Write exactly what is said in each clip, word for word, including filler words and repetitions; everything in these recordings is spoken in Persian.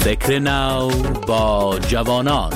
فکر نو با جوانان.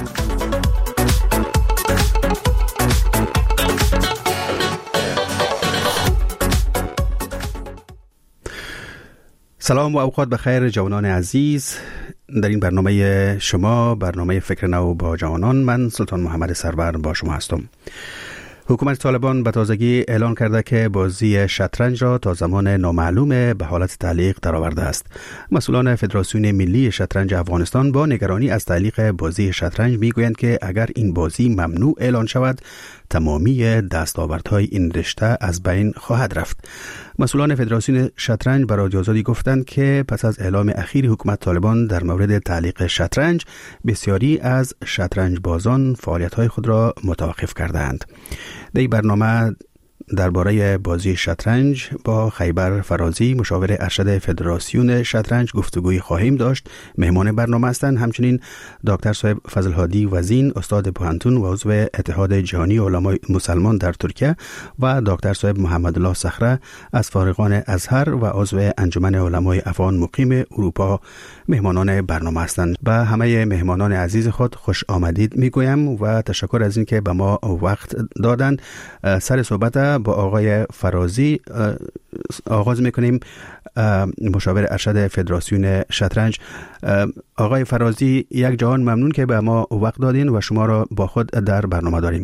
سلام و اوقات بخیر جوانان عزیز. در این برنامه شما، برنامه فکر نو با جوانان، من سلطان محمد سرور با شما هستم. حکومت طالبان به تازگی اعلان کرده که بازی شطرنج را تا زمان نامعلوم به حالت تعلیق درآورده است. مسئولان فدراسیون ملی شطرنج افغانستان با نگرانی از تعلیق بازی شطرنج میگویند که اگر این بازی ممنوع اعلان شود، تمامی دستاوردهای این رشته از بین خواهد رفت. مسئولان فدراسیون شطرنج به رادیو آزادی گفتند که پس از اعلام اخیر حکومت طالبان در مورد تعلیق شطرنج، بسیاری از شطرنج بازان فعالیت‌های خود را متوقف کردند. در این برنامه درباره بازی شطرنج با خیبر فرازی، مشاور ارشد فدراسیون شطرنج، گفتگوی خواهیم داشت. مهمان برنامه هستند همچنین دکتر صاحب فضل هادی وزین، استاد پوهنتون و عضو اتحاد جهانی علمای مسلمان در ترکیه، و دکتر صاحب محمد الله صخره از فارغان ازهر و عضو انجمن علمای افغان مقیم اروپا مهمانان برنامه هستند. به همه مهمانان عزیز خود خوش آمدید میگویم و تشکر از اینکه به ما وقت دادند. سر صحبت با آقای فرازی آغاز میکنیم، مشاور ارشد فدراسیون شطرنج. آقای فرازی، یک جهان ممنون که به ما وقت دادین و شما را با خود در برنامه داریم.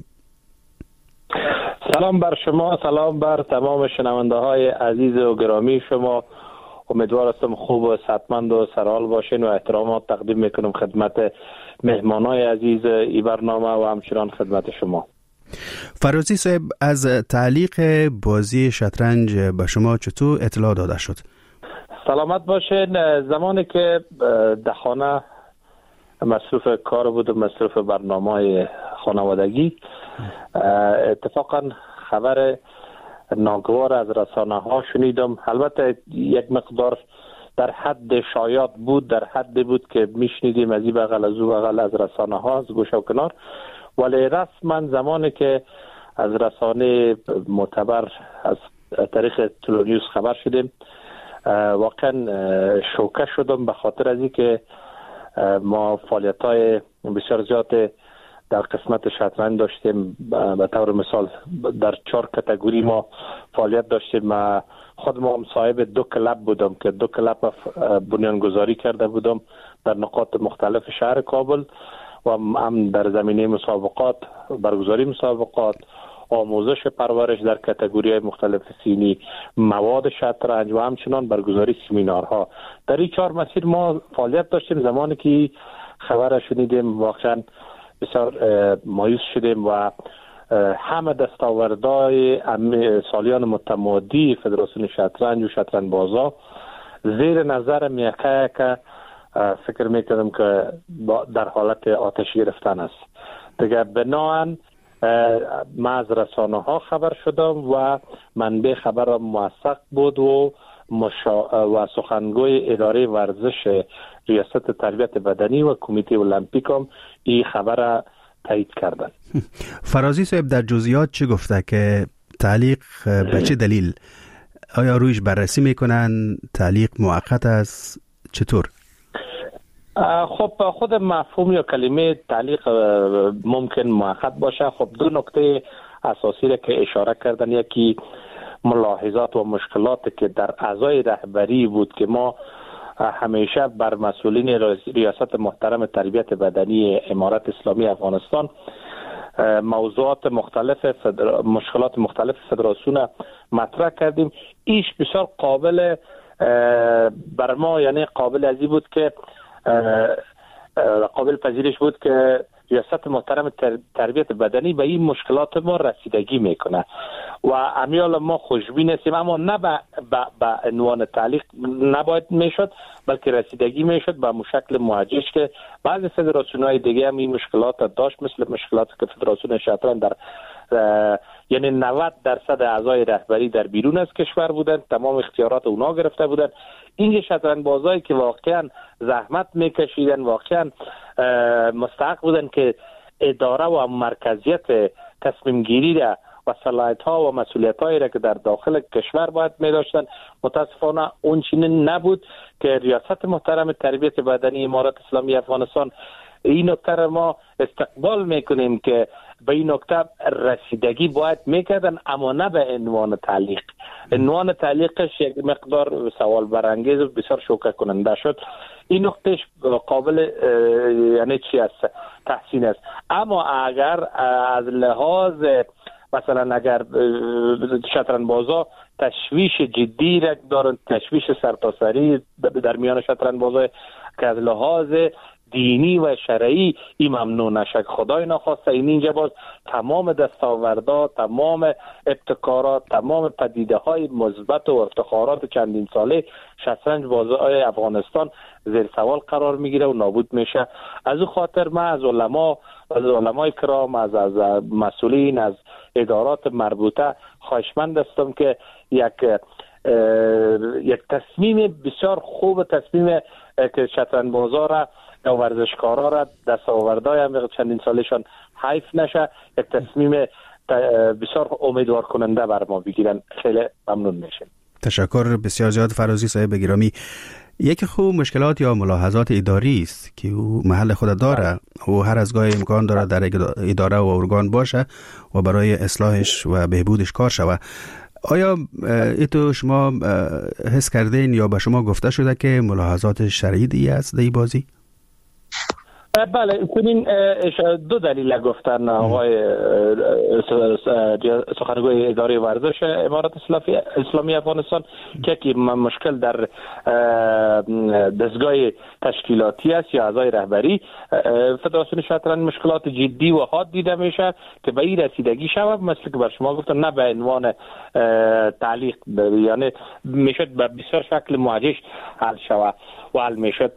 سلام بر شما، سلام بر تمام شنونده های عزیز و گرامی شما. امیدوار هستم خوب و صحتمند و سرحال باشین و احترامات تقدیم میکنم خدمت مهمانای عزیز ای برنامه و همچنان خدمت شما. فرازی صاحب، از تعلیق بازی شطرنج به شما چطور اطلاع داده شد؟ سلامت باشین. زمانی که در خانه مصروف کار بود و مصروف برنامه خانوادگی، اتفاقا خبر ناگوار از رسانه ها شنیدم. البته یک مقدار در حد شایعات بود، در حد بود که میشنیدیم از این بغل از او بغل از رسانه ها از گوشه و کنار، ولی رسما زمانی که از رسانه معتبر از طریق تلونیوز خبر شدیم، واقعا شوکه شدم، به خاطر از اینکه ما فعالیت‌های بسیار زیاد در قسمت شطرنج داشتیم. به طور مثال در چهار کاتگوری ما فعالیت داشتیم. خود ما هم صاحب دو کلب بودم که دو کلب بنیانگذاری کرده بودم در نقاط مختلف شهر کابل و هم در زمینه مسابقات، برگزاری مسابقات، آموزش پرورش در کاتگوری‌های مختلف سینی، مواد شطرنج و همچنان برگزاری سمینارها. در این چهار مسیر ما فعالیت داشتیم. زمانی که خبر شنیدیم واقعا بسیار مایوس شدیم و همه دستاوردهای سالیان متمادی فدراسیون شطرنج و شطرنج بازا زیر نظر میکه که فکر میکنم که در حالت آتش گرفتن است. دیگه بناهن ما از رسانه ها خبر شدم و منبع خبر موثق بود و مشا... و سخنگوی اداره ورزش ریاست تربیت بدنی و کمیته المپیک هم این خبر تایید کردن. فرازی صاحب در جزئیات چی گفته که تعلیق به چه دلیل؟ آیا رویش بررسی میکنن؟ تعلیق موقت است؟ چطور؟ خب خود مفهوم یا کلمه تعلیق ممکن موقت باشه. خب دو نکته اساسی را که اشاره کردن، یکی ملاحظات و مشکلات که در اعضای رهبری بود که ما همیشه بر مسئولین ریاست محترم تربیت بدنی امارت اسلامی افغانستان موضوعات مختلف فدر... مشکلات مختلف فدراسیون مطرح کردیم. ایش بسیار قابل بر ما، یعنی قابل ازی بود که قابل پذیرش بود که ریاست محترم تربیت بدنی به این مشکلات ما رسیدگی میکنه و امیال ما خوشبین هستیم، اما نه به عنوان تعلیق نباید میشد، بلکه رسیدگی میشد به شکل موجهش که بعضی فدراسیون‌های دیگه هم این مشکلات داشت، مثل مشکلاتی که فدراسیون شطرنج در یعنی نود درصد اعضای رهبری در بیرون از کشور بودن، تمام اختیارات اونا گرفته بودن. این شطرنج بازایی که واقعا زحمت میکشیدن، واقعا مستحق بودن که اداره و مرکزیت تصمیم گیری را و صلاحیت ها و مسئولیت هایی را که در داخل کشور باید می داشتن متاسفانه اون چنین نبود که ریاست محترم تربیت بدنی امارات اسلامی افغانستان این نکته را ما استقبال میکنیم که به این نکته رسیدگی باید میکردن، اما نه به عنوان تعلیق. عنوان تعلیقش یک مقدار سوال برانگیز و بسیار شوکه کننده شد. این نکتهش قابل یعنی چی است؟ تحسین است. اما اگر از لحاظ مثلا اگر شطرنج‌بازا تشویش جدی را دارن، تشویش سرتاسری در میان شطرنج‌بازا که از لحاظ دینی و شرعی این ممنوع نشه، خدای نخواسته این اینجا باز تمام دستاوردها، تمام ابتکارات، تمام پدیده های مثبت و افتخارات چندین ساله شطرنج بازای افغانستان زیر سوال قرار میگیره و نابود میشه. از او خاطر من از علما از علمای کرام، از از مسئولین، از ادارات مربوطه خواهشمند هستم که یک یک تصمیم بسیار خوب، تصمیم که شطرنج بازا را و ورزشکارا را دستاوردهای هم چندین سالشان حیف نشه، یک تصمیم بسیار امیدوار کننده بر ما بگیرن. خیلی ممنون میشیم. تشکر بسیار زیاد فرازی صاحب گرامی. یکی خوب مشکلات یا ملاحظات اداری است که او محل خود داره و هر از گاه امکان داره در اداره و ارگان باشه و برای اصلاحش و بهبودش کار شود. آیا ایتو شما حس کردین یا به شما گفته شده که ملاحظات شدیدی است در بازی؟ بله، کنین دو دلیل گفتن آقای سخنگوی اداره ورزش امارات اسلامی افغانستان که که مشکل در دستگاه تشکیلاتی است یا اعضای رهبری فدراسیون شطرنج مشکلات جدی و حاد دیده میشه که به این رسیدگی شود، مثل که بر شما گفتم، نه به عنوان تعلیق، یعنی میشد به بسیار شکل معجش حل شود و حل میشد.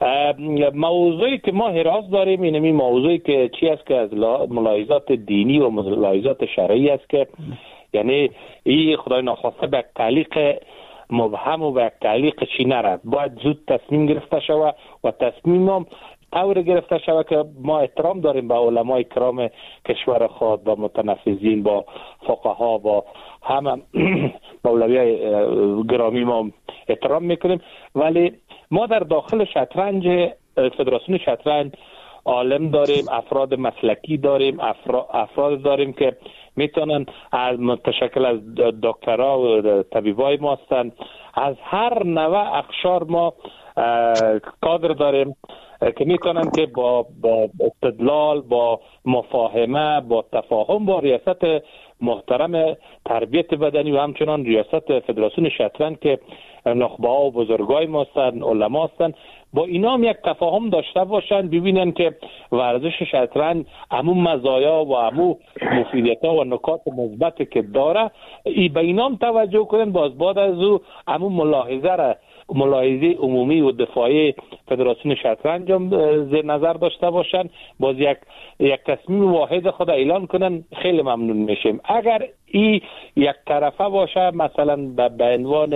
موضوعی که ما حراس داریم اینمی موضوعی که چی است که از ملاحظات دینی و ملاحظات شرعی است که یعنی این خدای ناخواسته به تعلیق مبهم و به تعلیق چی نرد، باید زود تصمیم گرفته شود و تصمیم هم طور گرفته شود که ما احترام داریم به علمای کرام کشور خود، با متنفذین، با فقها، با همه مولویای گرامی ما احترام میکنیم، ولی ما در داخل شطرنج فدراسیون شطرنج عالم داریم، افراد مسلکی داریم، افراد داریم که میتونن از متشکل از دکترا و طبیبای ما هستند، از هر نوع اقشار ما کادر داریم که میتونن که با با استدلال، با مفاهمه، با تفاهم با ریاست محترم تربیت بدنی و همچنان ریاست فدراسیون شطرنج که نخبه ها و بزرگای ما هستن، علما هستن، با اینا هم یک تفاهم داشته باشن، ببینن که ورزش شطرنج همون مزایا و همون مفیدیت ها و نکات مثبت که داره ای به اینا هم توجه کنن، باز بعد از او همون ملاحظه را ملاحظه عمومی و دفاعی فدراسیون شطرنج هم زیر نظر داشته باشن، باز یک یک تصمیم واحد خود اعلان کنن. خیلی ممنون میشیم. اگر این یک طرفه باشه، مثلا به عنوان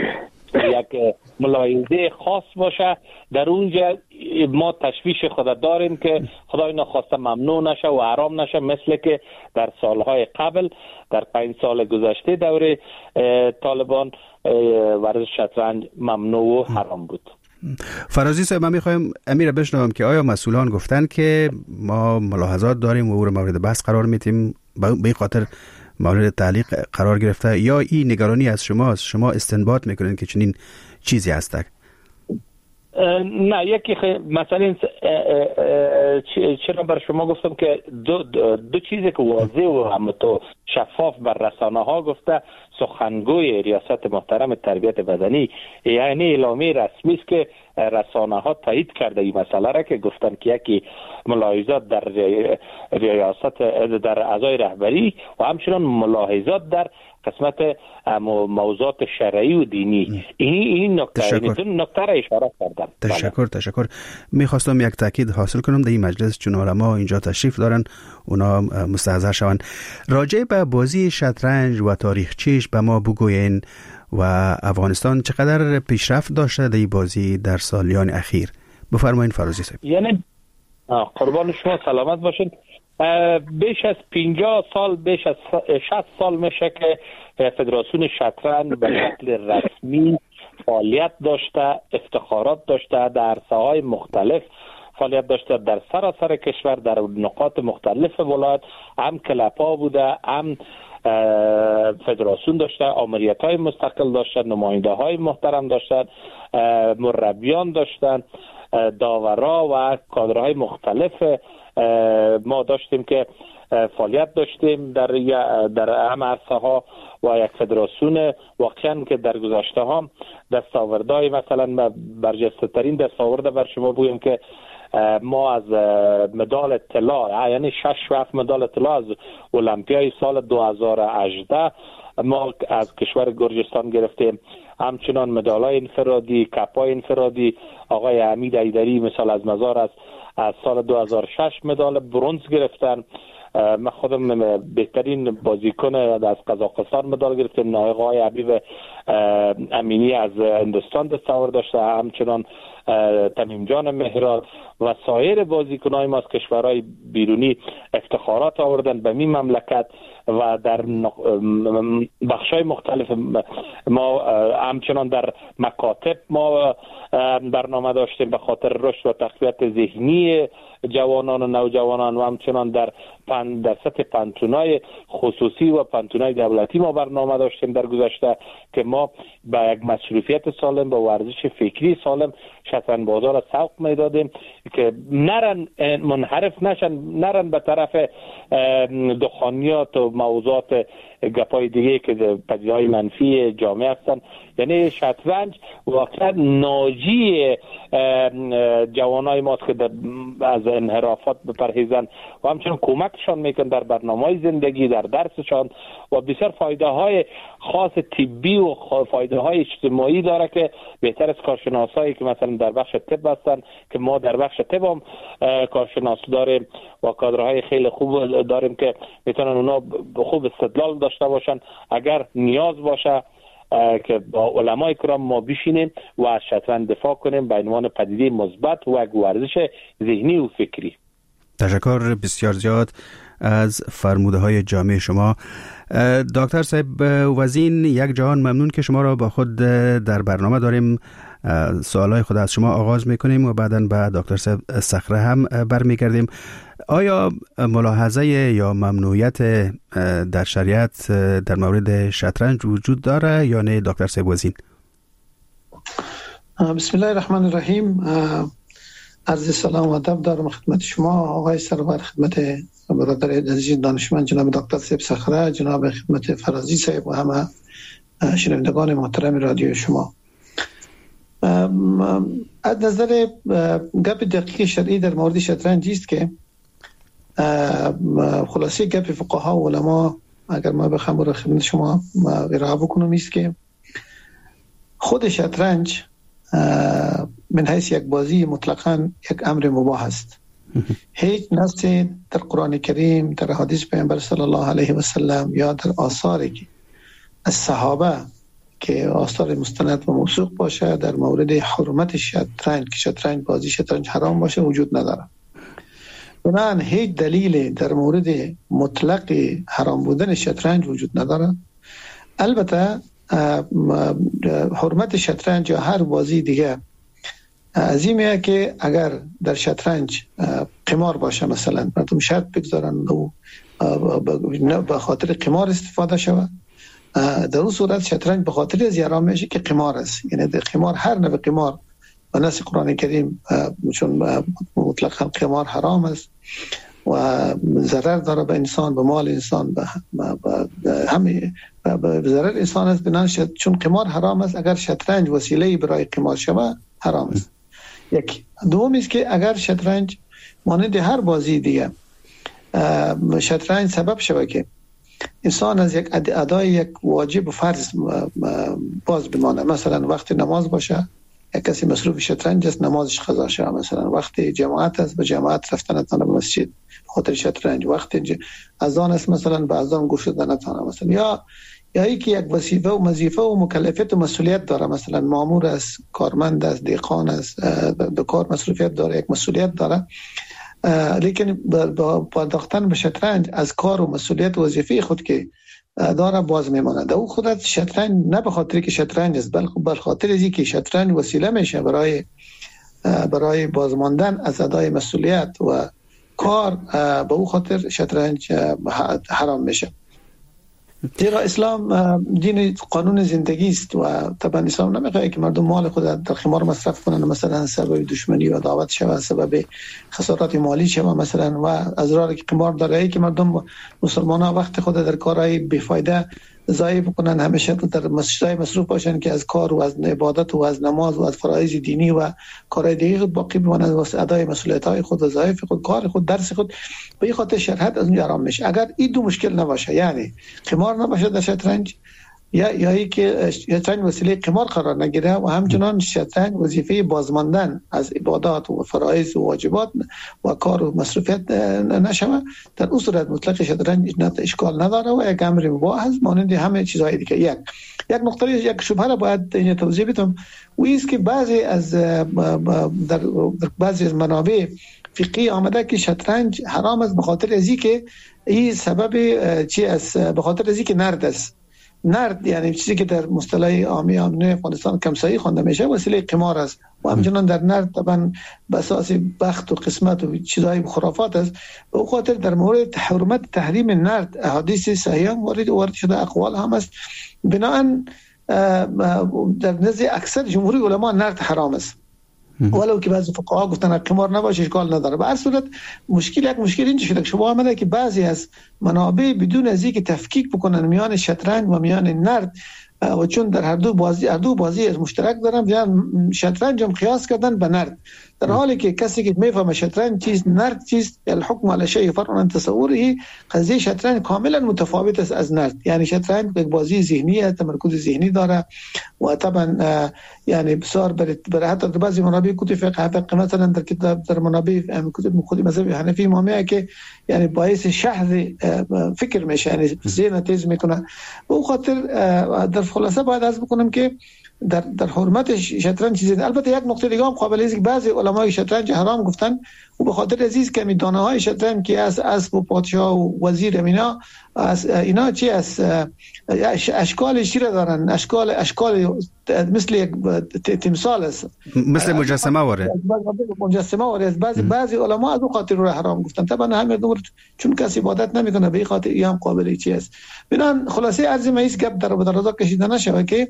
یک ملاحظه خاص باشه، در اونجا ما تشویش خود داریم که خدای نخواسته ممنوع نشه و حرام نشه، مثل که در سالهای قبل، در پنج سال گذشته دوره طالبان ورزش شطرنج ممنوع و حرام بود. فرازی صاحب، من میخوایم امیر بشنوم که آیا مسئولان گفتن که ما ملاحظات داریم و او رو مورد بحث قرار میتیم به این خاطر مورد تعلیق قرار گرفته، یا این نگرانی از شماست، شما استنباط میکنین که چنین چیزی هسته؟ نه، یکی خی... مثلا چرا بر شما گفتم که دو, دو, دو چیزی که واضح و هم تو شفاف بر رسانه ها گفته سخنگوی ریاست محترم تربیت بدنی، یعنی اعلامیه رسمی است که رسانه ها تایید کرده این مسئله را که گفتن که یکی ملاحظات در ریاست در اعضای رهبری و همچنان ملاحظات در قسمت موضوعات شرعی و دینی. این این نکته این نکته را اشاره کردم. تشکر تشکر. میخواستم یک تاکید حاصل کنم در این مجلس، چون علما اینجا تشریف دارن، اونا مستحضر شوند. راجع به بازی شطرنج و تاریخچه‌اش به ما بگوین و افغانستان چقدر پیشرفت داشته در این بازی در سالیان اخیر. بفرمایید فرازی صاحب. یعنی قربان شما سلامت باشین. بیش از پنجاه سال، بیش از شصت سال میشه که فدراسیون شطرنج به شکل رسمی فعالیت داشته، افتخارات داشته، در عرصه‌های مختلف فعالیت داشته، در سراسر کشور، در نقاط مختلف ولایت، هم کلپ‌ها بوده، هم فدراسیون داشته، آمریت‌های مستقل داشته، نماینده‌های محترم داشتن، مربیان داشتن، داورا و کادرهای مختلف ما داشتیم که فعالیت داشتیم در در هم عرصه ها و یک فدراسیون واقعا که در گذشته ها دستاوردهای مثلا برجسته ترین دستاورده بر شما بگویم که ما از مدال طلا، یعنی شش و هفت مدال طلا از المپیای سال دو هزار و هجده ما از کشور گرجستان گرفتیم. همچنان مدالای انفرادی، کپای انفرادی آقای حمید ایدری مثال از مزار است، از سال دو هزار و شش مدال برنز گرفتن. من خودم بهترین بازیکن از قزاقستان مدال گرفتم. آقای حبیب امینی از هندوستان دستاورد داشته، همچنان تمیم جان مهراد و سایر بازیکنان ما از کشورهای بیرونی افتخارات آوردن به می مملکت و در بخشای مختلف. ما همچنان در مکاتب ما برنامه داشتیم به خاطر رشد و تقویت ذهنی جوانان و نوجوانان و همچنان در پن در سطح پانتونای خصوصی و پانتونای دولتی ما برنامه داشتیم در گذشته که ما با یک مصروفیت سالم با ورزش فکری سالم شطرنج بازار را سوق میدادیم که نرن منحرف نشن، نرن به طرف دخانیات و موضوعات گپای دیگه که پدیده‌های منفی جامعه هستن. یعنی شطرنج واقعا ناجی جوانای ماست که از انحرافات بپرهیزن و همچنین کمکشان میکن در برنامه‌های زندگی، در درسشان و بسیار فایده های خاص طبی و فایده های اجتماعی داره که بهتر از کارشناسایی که مثلا در بخش طب هستن که ما در بخش طب هم کارشناس داریم و کادرهای خیلی خوب داریم که میتونن اونا خوب استدلال داشته باشن اگر نیاز باشه که با علمای کرام ما بشینیم و از شطرنج دفاع کنیم به عنوان پدیده مثبت و یک ورزش ذهنی و فکری. تشکر بسیار زیاد از فرموده های جامع شما. دکتر صاحب وزین، یک جهان ممنون که شما را با خود در برنامه داریم. سوالای خود از شما آغاز میکنیم و بعداً به دکتر صاحب صخره هم برمیگردیم. آیا ملاحظه یا ممنوعیت در شریعت در مورد شطرنج وجود داره یا نه دکتر صاحب وزین؟ بسم الله الرحمن الرحیم. عرض سلام و ادب دارم خدمت شما آقای سرور، خدمت برادر عزیز دانشمند جناب دکتر صاحب صخره، جناب خدمت فرازی صاحب و همه شنوندگان محترم رادیو شما. از نظر گپ دقیق شرعی در مورد شطرنج است که خلاصه گپ فقها و علما اگر ما بخوام رو خدمت شما ارائه بکنم است که خود شطرنج من حیث یک بازی مطلقاً یک امر مباح است. هیچ نص در قرآن کریم، در حدیث پیامبر صلی الله علیه و سلم یا در آثاری که از صحابه که آثار مستند و موثوق باشه در مورد حرمت شطرنج که شطرنج بازی شطرنج حرام باشه وجود نداره. بنابراین هیچ دلیل در مورد مطلق حرام بودن شطرنج وجود نداره. البته حرمت شطرنج یا هر بازی دیگه از اینه که اگر در شطرنج قمار باشه، مثلا مردم شرط بگذارن و به خاطر قمار استفاده شود، در اون صورت شطرنج به خاطر از حرام میشه که قمار است. یعنی در قمار هر نوع قمار و نص قرآن کریم چون مطلقاً قمار حرام است و ضرر داره به انسان، به مال انسان، به همه به ضرر انسان است. بنابراین چون قمار حرام است، اگر شطرنج وسیله برای قمار شود حرام است. یک دوم است که اگر شطرنج مانند هر بازی دیگه شطرنج سبب شود که انسان از یک ادای یک واجب و فرض باز بمانه، مثلا وقت نماز باشه یک کسی مصروف شطرنج است نمازش قضا شده، مثلا وقت جماعت است به جماعت رفتن نتونه به مسجد خاطر شطرنج، وقت اذان است مثلا به اذان گوش دادن نتونه، مثلا یا یا ای که یک وظیفه و وظیفه و مکلفیت و مسئولیت داره، مثلا مامور است، کارمند است، دیقان است، به کار مصروفیت داره، یک مسئولیت داره. لیکن با پرداختن به شطرنج از کار و مسئولیت و وظیفه خود که داره باز میماند. او خودت شطرنج نه به خاطر که شطرنج است، بلکه به خاطر ازی که شطرنج وسیله میشه برای برای بازماندن از ادای مسئولیت و کار، به او خاطر شطرنج حرام میشه. زیرا اسلام دین قانون زندگی است و طبعا اسلام نمیخواد که مردم مال خود در خمار مصرف کنن، مثلا سبب دشمنی و عداوت شود، سبب خسارات مالی شود مثلا، و اضرار که قمار داره که مردم مسلمان ها وقت خود در کارهای بیفایده ضایع بکنن، همیشه در مسجدای مصروف باشن که از کار و از عبادت و از نماز و از فرایض دینی و کارهای دیگه خود باقی بمانند واسه ادای مسئولیت‌های خود، وظایف خود، کار خود، درس خود. به این خاطر شرحت از اون حرام میشه. اگر این دو مشکل نباشه، یعنی قمار نباشه در شطرنج، یا یا ای که شطرنج وسیله قمار قرار نگیره و همچنان شطرنج وظیفه بازماندن از عبادات و فرایض و واجبات و کار و مصروفیت نشوه، در اون صورت مطلق شطرنج اشکال نداره و یک امر مباح است مانند همه چیزهای دیگه. یک یک نقطه یک شبهه را باید این توضیح بدم، و است که بعضی از در بعضی از منابع فقهی آمده که شطرنج حرام است به خاطر ازی که این سبب چی است، به خاطر ازی که نرد است. نرد یعنی چیزی که در مصطلح عامی عامه افغانستان کمسایی خوانده میشه وسیله قمار است و همچنان در نرد طبعا به اساس بخت و قسمت و چیزهای خرافات است. به خاطر در مورد حرمت تحریم نرد احادیث صحیحه وارد وارد شده، اقوال هم است. بنابراین در نزد اکثر جمهوری علما نرد حرام است، ولو که بعضی فقها گفتن قمار نباشه اشکال نداره. به هر صورت مشکل یک مشکل اینجا شده که شما آمده که بعضی از منابع بدون از اینکه تفکیک بکنن میان شطرنج و میان نرد، و چون در هر دو بازی هر دو بازی از مشترک دارن، یعنی شطرنج هم قیاس کردن به نرد، در حالی که کسی که میفهمه شطرنج چیز نرد چیز، الحکم علی شیء فرع عن تصوره، قضیه شطرنج کاملا متفاوت است از نرد. یعنی شطرنج یک بازی ذهنی است، تمرکز ذهنی داره و طبعا یعنی بسیار برای حتی در بعضی منابع کتب فقه مثلا در کتاب در منابع کتب خود مذهب حنفی مامیه که یعنی باعث شحذ فکر میشه، یعنی ذهن تیز میکنه. به خاطر در خلاصه باید عرض بکنم که در در حرمت شطرنج چیزی. البته یک نکته دیگه هم قابل است که بعضی علمای شطرنج حرام گفتن و به خاطر عزیز که می دانه های شطرنج که از اسب و پادشاه و وزیر اینا از اینا چی از اشکال شیره دارن، اشکال اشکال مثل یک تمثال است، مثل مجسمه واره مجسمه واره. بعضی بعضی علما از اون خاطر رو حرام گفتن. طبعا همه دور چون کسی عبادت نمیکنه به این خاطر این هم قابل چی است. بنان خلاصه عرض ما است گپ در بدرازا کشیده نشه که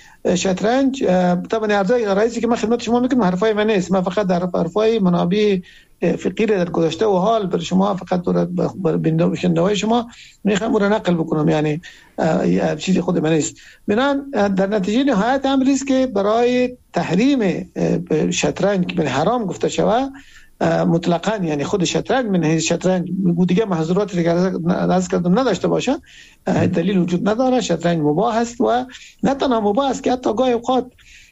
شطرنج طبعا ارزای رئیسی که من خدمت شما میکنم حرفای من نیست، من فقط در حرفای منابع فقهی در گذشته و حال بر شما فقط بر بیننده شما میخوام اون رو نقل بکنم، یعنی چیزی خود من نیست. بنان در نتیجه نهایت امر است که برای تحریم شطرنج که حرام گفته شود مطلقاً، یعنی خود شطرنج من حیث شطرنج دیگه محظوراتی که از کردم نداشته باشه دلیل وجود نداره. شطرنج مباح است و نه تنها مباح است که حتی گاهی اوقات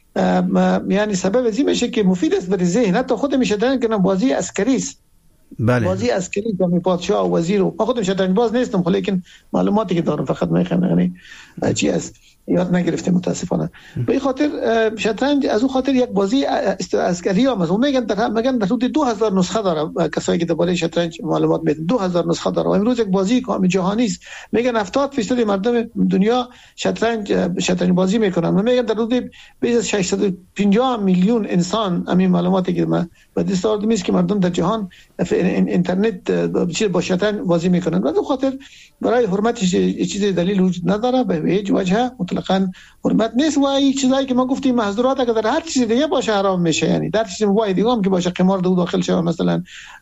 یعنی سبب ازی میشه که مفید است برای ذهن. حتی خود می شطرنج که بازی عسکری است، بله بازی عسکری که پادشاه و وزیر و ما خودم شطرنج باز نیستم، لیکن معلوماتی که دارم فقط میخوام یعنی چی است یاد نگرفته متاسفانه. به این خاطر شطرنج از اون خاطر یک بازی عسکری هم است. میگن در میگن در حدود دو هزار نسخه داره، کسایی که درباره شطرنج معلومات میدن دو هزار نسخه داره و امروز یک بازی کامل جهانی است. میگن هفتاد درصد مردم دنیا شطرنج شطرنج بازی میکنن و میگن در حدود بیش از ششصد و پنجاه میلیون انسان، همین معلوماتی که من به دست آوردم است که مردم در جهان اینترنت با شطرنج بازی میکنن. و به خاطر برای حرمتش چیزی دلیل وجود نداره، به هیچ وجه مطلقاً حرمت نیست. و این چیزایی که ما گفتیم محظورات اگر در هر چیز دیگه باشه حرام میشه، یعنی در چیز مباح دیگه هم که باشه قمار دو داخل شه مثلا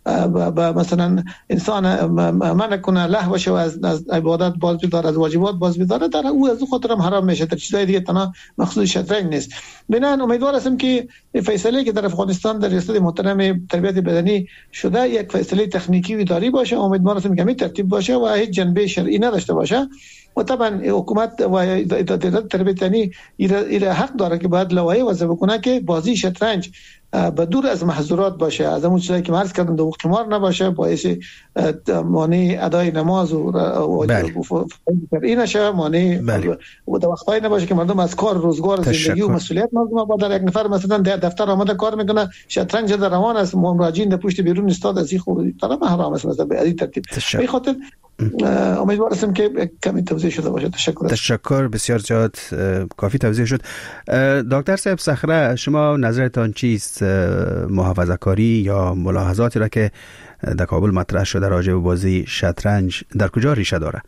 با مثلا انسان منع کنه لهو باشه و از عبادت باز بداره، از واجبات باز بداره، در او از خاطر هم حرام میشه. در چیزای دیگه تنها مخصوص شطرنج نیست. بنان امیدوار هستم که فیصله که در افغانستان در ریاست محترم تربیت بدنی شده یک فیصله تکنیکی و اداری باشه. امیدوار هستم که همین ترتیب باشه و هیچ جنبه شرعی نداشته باشه. و طبعا حکومت و اداره تربیت بدنی این حق داره که باید لوایح وضع بکنه که بازی شطرنج به دور از محظورات باشه، از اون چیزایی که عرض کردم، دو قمار نباشه، باعث مانع ادای نماز و این نشه، مانع و وقتایی نباشه که مردم از کار روزگار زندگی و مسئولیت مردم با در یک نفر مثلا در دفتر آمده کار میکنه، شطرنج در روان است، مراجعین در پشت بیرون استاد از این خود طرف حرام است مثلا به این ترتیب. به خاطر امیدوار هستم که کمی توضیح شده باشه. تشکر. تشکر بسیار زیاد، کافی توضیح شد. دکتر صاحب صخره، شما نظرتان چیست؟ محافظه کاری یا ملاحظاتی را که در کابل مطرح شده راجع به بازی شطرنج در کجا ریشه داره؟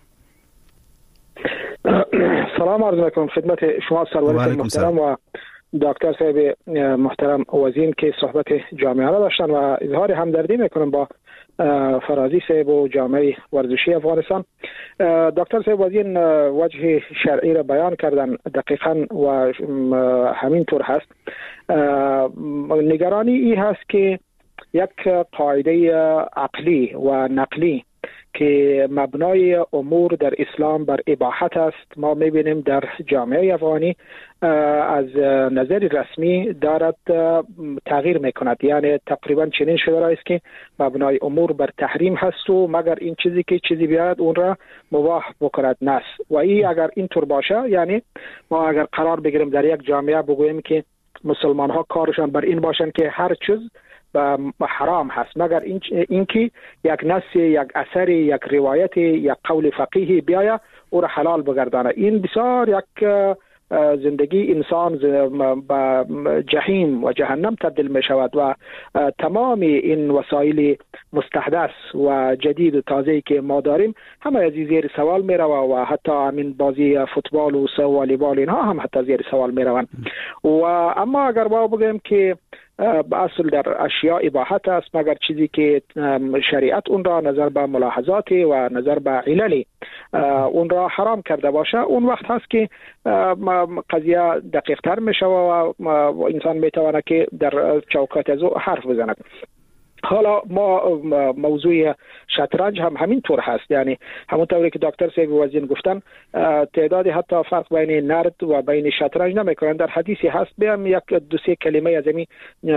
سلام عرض میکنم خدمت شما سرور محترم و دکتر صاحب محترم وزین که صحبت جامعه را داشتن و اظهار همدردی میکنم با فرازی صاحب و جامعه ورزشی افغانستان. دکتر صاحب وزین وجه شرعی را بیان کردن دقیقاً و همین طور هست. نگرانی ای هست که یک قاعده عقلی و نقلی که مبنای امور در اسلام بر اباحت است، ما میبینیم در جامعه افغانی از نظر رسمی دارد تغییر میکند. یعنی تقریبا چنین شده است که مبنای امور بر تحریم هست و مگر این چیزی که چیزی بیاید اون را مباح بکند نس. و این اگر اینطور باشه، یعنی ما اگر قرار بگیریم در یک جامعه بگوییم که مسلمان ها کارشان بر این باشند که هر چیز حرام هست مگر این اینکه یک نص، یک اثر، یک روایت، یک قول فقیهی بیاید او را حلال بگردانه، این بسیار یک زندگی انسان به جهنم و جهنم تبدیل می شود و تمام این وسایل مستحدث و جدید و تازه‌ای که ما داریم همه از زیر سوال می روند و حتی همین بازی فوتبال و والیبال اینها هم حتی زیر سوال می روند. و اما اگر ما بگیم که به اصل در اشیاء اباحت است مگر چیزی که شریعت اون را نظر به ملاحظات و نظر به علل اون را حرام کرده باشه، اون وقت هست که قضیه دقیق تر می شود و انسان می تواند که در چوکات از او حرف بزند. حالا ما موضوع شطرنج هم همین طور هست، یعنی همونطوری که دکتر صاحب وزین گفتن تعدادی حتی فرق بین نرد و بین شطرنج نمیکنن. در حدیثی هست بیام یک دو سه کلمه از این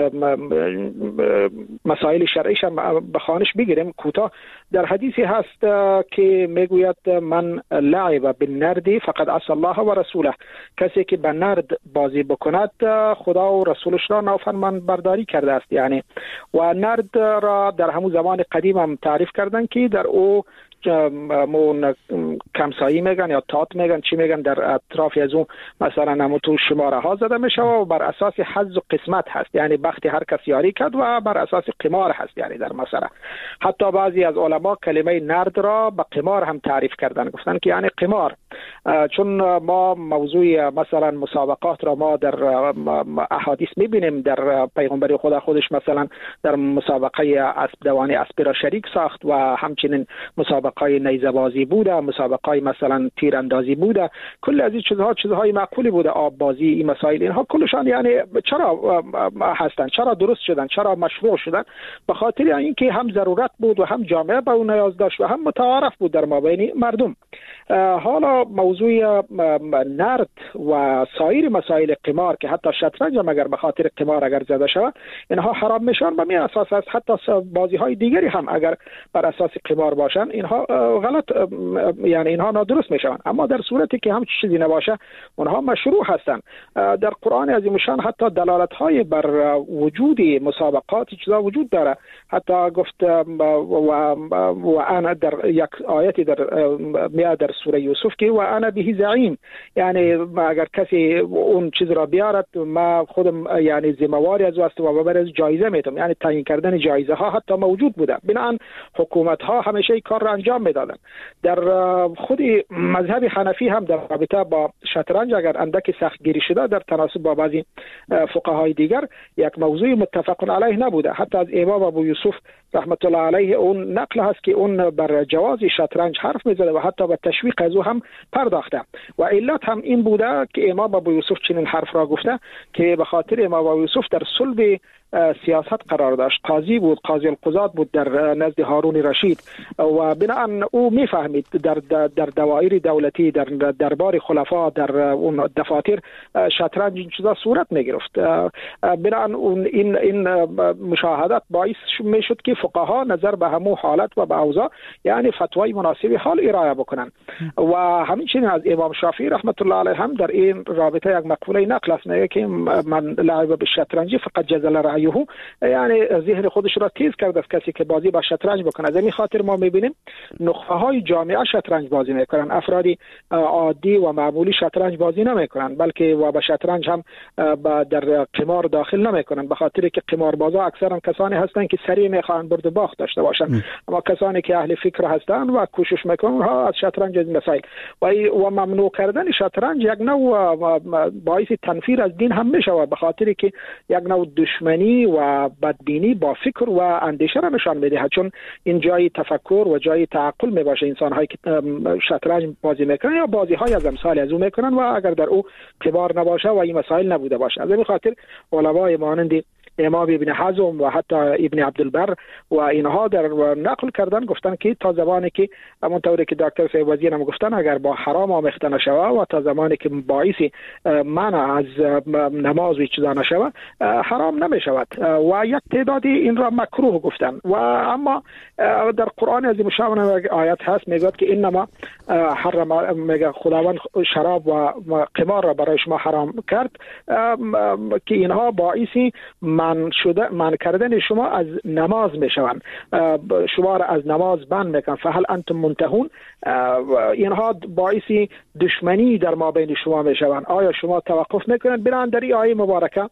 مسائل شرعیش هم بخوانش بگیریم کوتاه. در حدیثی هست که میگوید من لعب بالنرد فقد عصى الله و رسوله، کسی که به نرد بازی بکند خدا و رسولش را نافرمان برداری کرده است. یعنی و نرد را در همون زمان قدیم هم تعریف کردن که در او مون کمسایی میگن یا تات میگن چی میگن در اطراف از اون مثلا همون تو شماره ها زده میشه و بر اساس حظ و قسمت هست، یعنی بخت هر کس یاری کرد و بر اساس قمار هست. یعنی در مثلا حتی بعضی از علما کلمه نرد را به قمار هم تعریف کردن، گفتن که یعنی قمار، چون ما موضوع مثلا مسابقات را ما در احادیث میبینیم در پیغمبر خدا خودش مثلا در مسابقه اسب دوانی اسب را شریک ساخت و همچنین مسابقه مسابقه نیزه بازی بوده، مسابقه مثلا تیراندازی بوده، کل از این چیزها چیزهای معقولی بوده، آب بازی، این مسائل اینها کلشان یعنی چرا هستن، چرا درست شدن، چرا مشروع شدن؟ به خاطر اینکه هم ضرورت بود و هم جامعه به اون نیاز داشت و هم متعارف بود در مابین مردم. حالا موضوع نرد و سایر مسائل قمار که حتی شطرنج هم اگر به خاطر قمار اگر زده شود اینها حرام میشن، به می اساس است حتی بازی های دیگری هم اگر بر اساس قمار باشن اینها غلط، یعنی اینها نادرست میشن. اما در صورتی که هم چیزی نباشه اونها مشروع هستند. در قرآن عظیم الشان حتی دلالت های بر وجود مسابقات چیزا وجود داره، حتی گفت و و انا در یک آیتی در میاد در سوره یوسف که و انا به زعیم، یعنی اگر کسی اون چیز را بیارد ما خودم یعنی ذمه‌واری از است و بر از جایزه میتم، یعنی تعیین کردن جایزه ها حتی موجود بوده. بنابراین حکومت ها همیشه این کار را انجام میدادن. در خود مذهب حنفی هم در رابطه با شطرنج اگر اندکی سختگیری شده در تناسب با بعضی فقهای دیگر یک موضوع متفق علیه نبوده. حتی از امام ابو یوسف رحمت الله علیه اون نقل هست که اون بر جواز شطرنج حرف میزده و حتی به تشویق از او هم پرداخته و علت هم این بوده که امام ابو یوسف چنین حرف را گفته که به خاطر امام ابو یوسف در صلب سیاست قرار داشت، قاضی بود، قاضی القضات بود در نزد هارون رشید و بناهن او میفهمید در در دوائر دولتی، در دربار خلفا، در اون دفاتر شطرنج این چیزا صورت میگرفت. بناهن این این مشاهدات باعث میشد که فقها نظر به همون حالت و به اوضاع یعنی فتوای مناسبی حال ارائه بکنن و همینچنین از امام شافعی رحمت الله علیه هم در این رابطه یک مقوله نقل است، میگه که من لعب به شطرنج فقط جزل رأیه، یعنی ذهن خودش را تیز کرده است کسی که بازی با شطرنج بکنه. از این خاطر ما میبینیم نخبه های جامعه شطرنج بازی میکنن، افرادی عادی و معمولی شطرنج بازی نمیکنن، بلکه و به شطرنج هم در قمار داخل نمیکنن، به خاطر که قماربازا اکثرا کسانی هستند که سریع میخوان برد باخت داشته باشن، اما کسانی که اهل فکر هستند و کوشش میکنن ها از شطرنج از مسائل و و ممنوع کردن شطرنج یک نوع باعث تنفیر از دین هم میشه، به خاطر که یک نوع دشمنی و بدبینی با فکر و اندیشه را نشان میده، چون این جای تفکر و جای تعقل می باشه. انسان هایی که شطرنج بازی میکنن یا بازی های از امثال از او میکنن و اگر در او کبار نباشه و این مسائل نبوده باشه. از این خاطر علمای مانند امام ابن حزم و حتی ابن عبدالبر و اینها در نقل کردن، گفتن که تا زمانی که همونطوری که دکتر صاحب وزیر هم گفتن اگر با حرام آمیخته نشوه و تا زمانی که باعث منع از نماز و چیزا نشوه حرام نمی شود و یک تعدادی این را مکروه گفتن. و اما در قرآن عظیم شان آیت هست میگه که انما حرم، میگه خداوند شراب و قمار را برای شما حرام کرد که اینها باعثی من شده من کردن شما از نماز میشوند، شما را از نماز بند میکنن، فهل انتم منتهون، اینها باعثی دشمنی در ما بین شما میشوند، آیا شما توقف میکنند؟ بنابراین در این آیه مبارکه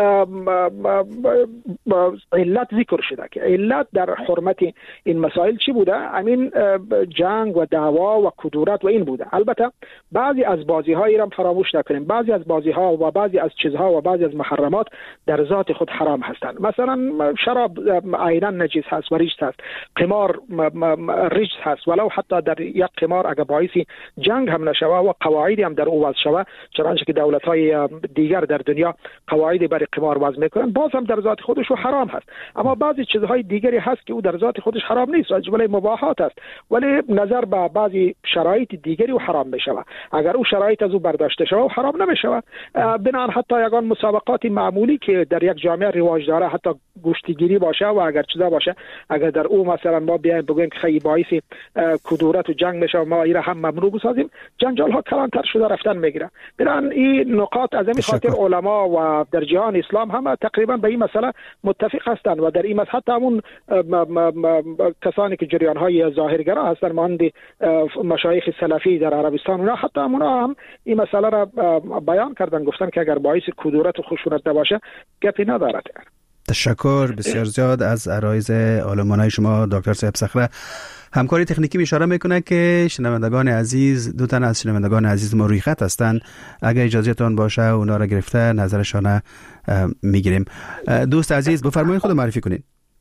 علت ذکر شده که علت در حرمت این مسائل چی بوده؟ همین جنگ و دعوا و کدورت و این بوده. البته بعضی از بازی هایی را فراموش نکنیم، بعضی از بازی ها و بعضی از چیزها و بعضی از محرمات در ذات خود حرام هستند. مثلا شراب عینا نجس هست و ریجس هست، قمار ریجس هست، ولو حتی در یک قمار اگر باعثی جنگ هم نشوه و قواعدی هم در او وضع شوه، چنانچه که دولت های دیگر در دنیا قواعدی برای قمار وضع میکنن، باز هم در ذات خودش حرام هست. اما بعضی چیزهای دیگری هست که او در ذات خودش حرام نیست، از جمله مباحات است، ولی نظر به بعضی شرایط دیگری او حرام میشوه. اگر او شرایط از او برداشته شوه حرام نمیشوه. بنان حتی یگان مسابقات معمولی که در یک جامعه رواج داره، حتی گوشتگیری باشه و اگر چیزا باشه، اگر در او مثلا ما بیایم بگویم که خیلی باعث کدورت و جنگ میشه و ما ایره هم ممنوع بسازیم، جنجال ها کلانتر شده رفتن میگیره. بنان این نقاط از این خاطر علما و در جهان اسلام هم تقریبا به این مسئله متفق هستند و در این مسئله حتی همون کسانی که جریان های ظاهرگرا هستند مانند مشایخ سلفی در عربستان، اونا حتی اونا هم این مسئله را بیان کردن، گفتن که اگر باعث کدورت و خشونت نباشه گپی نداره. تشکر بسیار زیاد از عرایض عالمانه شما دکتر صاحب صخره. همکاری تکنیکی اشاره میکنه که شنوندگان عزیز، دو تن از شنوندگان عزیز ما روی خط هستند، اگر اجازهتون باشه اونا را گرفته نظرشان میگیریم. دوست عزیز بفرمایید خود معرفی کنین.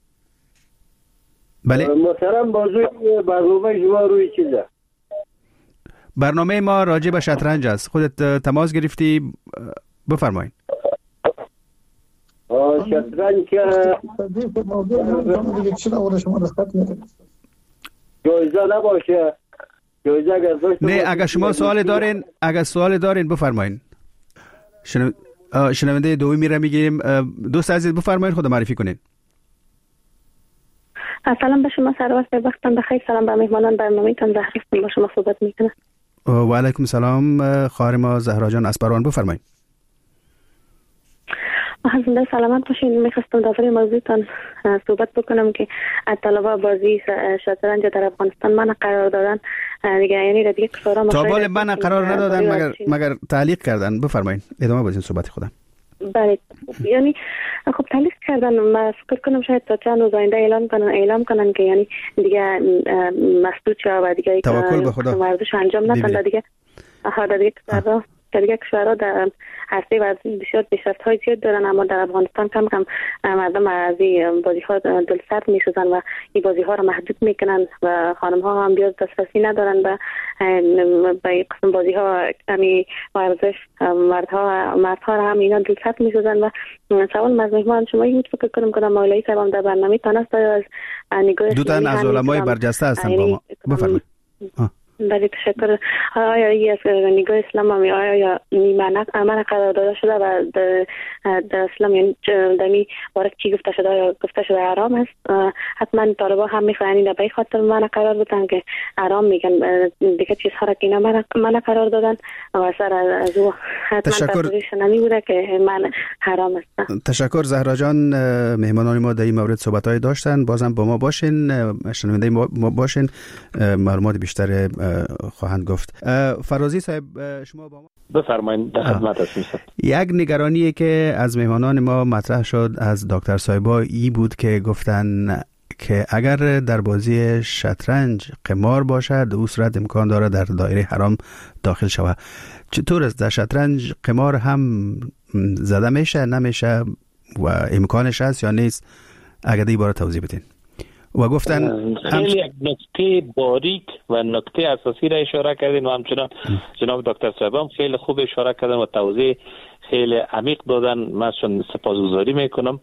بله محترم، موضوع برنامه شما روی چیزه؟ برنامه ما راجع به شطرنج است. خودت تماس گرفتی، بفرمایید. شطرنج که جایزه نباشه، جایزه اگر داشته نه، اگر شما سوال دارین اگر سوال دارین بفرمایید. شنو... شنونده دومی را میگیریم. دوست عزیز بفرمایید، خود معرفی کنین. سلام به شما سروت، وقتتون بخیر. سلام به مهمانان برنامه‌تون، زهرا با شما صحبت میکنم. و علیکم سلام خواهر ما زهرا جان اسپروان، بفرمایید. زنده سلامت باشین. میخواستم درباره موضوعتان صحبت بکنم که طلبه بازی شطرنج در افغانستان من قرار دادن دیگه، یعنی دیگه کشورها تا بال من قرار ندادن مگر مگر تعلیق کردن. بفرمایید ادامه بدین صحبت خودم. بله، یعنی خب تعلیق کردن، من فکر کنم شاید تا چند روز آینده اعلام کنن اعلام کنن که یعنی دیگه مسدود شد و دیگه توکل به خدا ورزش انجام ندن دیگه. ها دیگه کشورها در دیگه کشورها در عرصه ورزش بسیار پیشرفت‌های زیاد دارن، اما در افغانستان کم کم مردم از این بازی‌ها دلسرد می‌شدن و این بازی‌ها را محدود می‌کنن و خانم‌ها هم بیاد دسترسی ندارن به به این قسم بازی‌ها. همین ورزش مردها مردها را هم اینا دلسرد می‌شدن. و سوال از مهمان شما این فکر کنم که مولوی صاحب در برنامه تناست از نگاه دو تا از علمای برجسته هستن با ما. بفرمایید. بله تشکر. آیا ای از نگاه اسلام هم آیا نیمه عمل قرار داده شده و در اسلام یعنی دمی بارک چی گفته شده یا گفته شده حرام است؟ حتما طالبا هم میخواین در به خاطر من قرار بدن که حرام میگن دیگه چیزها را که اینا من قرار دادن و سر از او حتما تصویرش نمیبوده که من حرام است. تشکر زهرا جان. مهمانان ما در این مورد صحبت‌های داشتن، بازم با ما باشین، شنونده ما باشین، معلومات بیشتر خواهند گفت. فرازی صاحب شما با ما بفرمایید، در خدمت هستم. یک نگرانی که از مهمانان ما مطرح شد از دکتر صاحبا ای بود که گفتن که اگر در بازی شطرنج قمار باشد او صورت امکان داره در دایره حرام داخل شود. چطور است؟ در شطرنج قمار هم زده میشه نمیشه و امکانش هست یا نیست؟ اگر دی باره توضیح بدین. و گفتن خیلی یک نکته باریک و نکته اساسی را اشاره کردین و همچنان جناب دکتر صاحبم خیلی خوب اشاره کردن و توضیح خیلی عمیق دادن. من شون سپاسگزاری میکنم.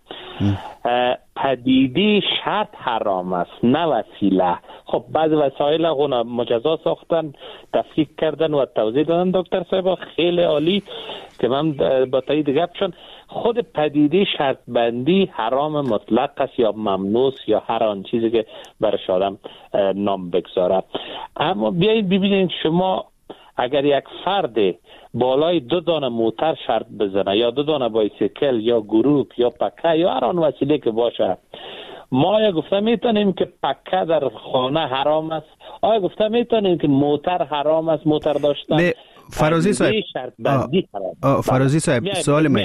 پدیده شرط حرام است نه وسیله. خب بعض وسایل غنا مجزا ساختن، تفکیک کردن و توضیح دادن دکتر صاحب خیلی عالی که من با تایید گپشون. خود پدیده شرط بندی حرام مطلق است یا ممنوع یا هر آن چیزی که برش آدم نام بگذاره. اما بیایید ببینید شما اگر یک فرد بالای دو دانه موتر شرط بزنه یا دو دانه بایسیکل یا گروپ یا پکه یا هر آن وسیله که باشه، ما آیا گفته میتونیم که پکه در خانه حرام است؟ آیا گفته میتونیم که موتر حرام است موتر داشتن؟ نه فرازی صاحب فرازی صاحب سوال من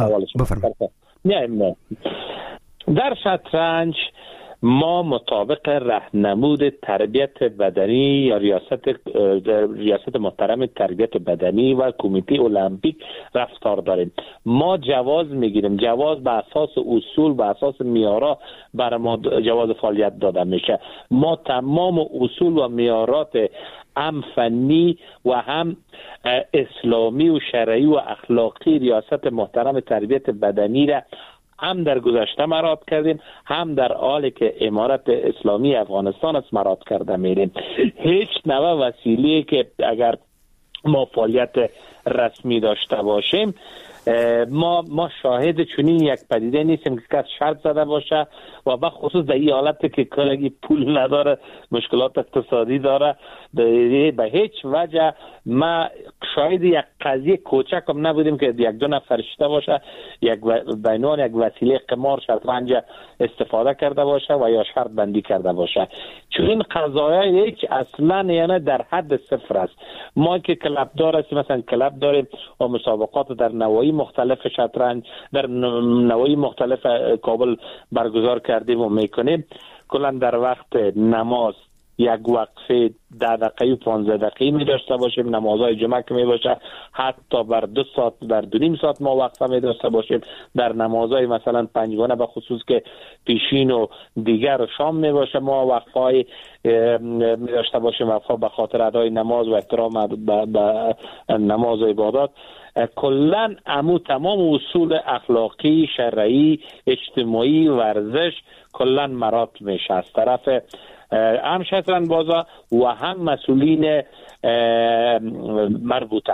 بفرمایید. در شطرنج ما مطابق راهنمود تربیت بدنی یا ریاست ریاست محترم تربیت بدنی و کمیته المپیک رفتار داریم. ما جواز میگیریم، جواز به اساس اصول به اساس معیارها برای ما جواز فعالیت داده میشه. ما تمام اصول و معیارات هم فنی و هم اسلامی و شرعی و اخلاقی ریاست محترم تربیت بدنی را هم در گذشته مراد کردیم، هم در حالی که امارت اسلامی افغانستان است مراد کرده میریم. هیچ نوع وسیله که اگر ما فعالیت رسمی داشته باشیم ما ما شاهد چنین یک پدیده نیستیم که کس شرط زده باشه و به خصوص در این حالت که کلگی پول نداره، مشکلات اقتصادی داره، به هیچ وجه ما شاهد یک قضیه کوچک هم نبودیم که یک دو نفر فرشته باشه یک بینان یک وسیله قمار شطرنج استفاده کرده باشه و یا شرط بندی کرده باشه. چون این قضایا هیچ اصلا یعنی در حد صفر است. ما که کلب دار هستیم، مثلا کلب داریم و مسابقات در نواحی مختلف شطرنج در نواحی مختلف کابل برگزار کردیم و میکنیم. کلا در وقت نماز یک وقفه ده دقیقه و پانزده دقیقه می داشته باشیم. نمازهای جمعه که می باشه حتی بر دو ساعت بر دو نیم ساعت ما وقفه می داشته باشیم. در نمازهای مثلا پنجگانه به خصوص که پیشین و دیگر و شام می باشه ما وقفه های می داشته باشیم، وقفه به خاطر ادای نماز و احترام به نماز و عبادات. کلن امو تمام اصول اخلاقی شرعی اجتماعی ورزش کلن مراد میشه از طرف هم شطرنج بازا و هم مسئولین مربوطه.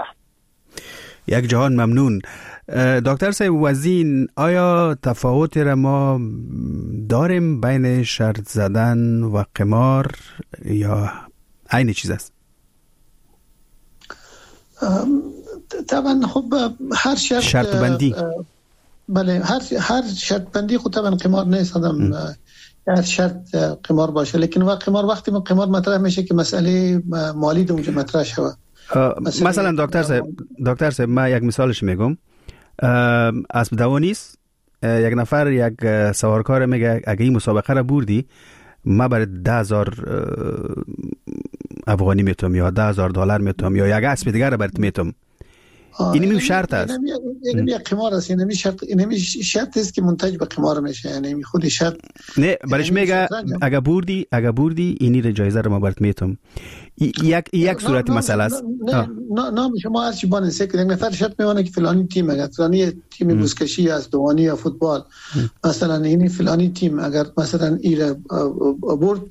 یک جهان ممنون. دکتر صاحب وزین، آیا تفاوتی را ما داریم بین شرط زدن و قمار یا عین چیز است؟ طبعا خب هر شرط شرط بندی بله هر هر شرط بندی خود طبعا قمار نیست آدم هر شرط قمار باشه، لیکن وقت قمار وقتی قمار مطرح میشه که مسئله مالی در اونجا مطرح شود. مثلا دکتر صاحب دکتر صاحب من یک مثالش میگم. اسب دوانی است، یک نفر یک سوارکار میگه اگه این مسابقه را بردی ما برای ده هزار افغانی میتونم یا ده هزار دلار میتونم یا یک اسب دیگر را برات میتونم. این می شرط است. این می قمار است. این می شرط این می شرط است که منتج به قمار میشه. یعنی خود شرط نه برش میگه اگه بردی اگه بردی اینی رو جایزه رو ما برات میتم. یک یک صورت مسئله است. نه نه نه شما هر چی بانسه که یک نفر شرط میمونه که فلانی تیم اگر فلانی تیم بوسکشی است دوانی یا فوتبال مثلا اینی فلانی تیم اگر مثلا ایره برد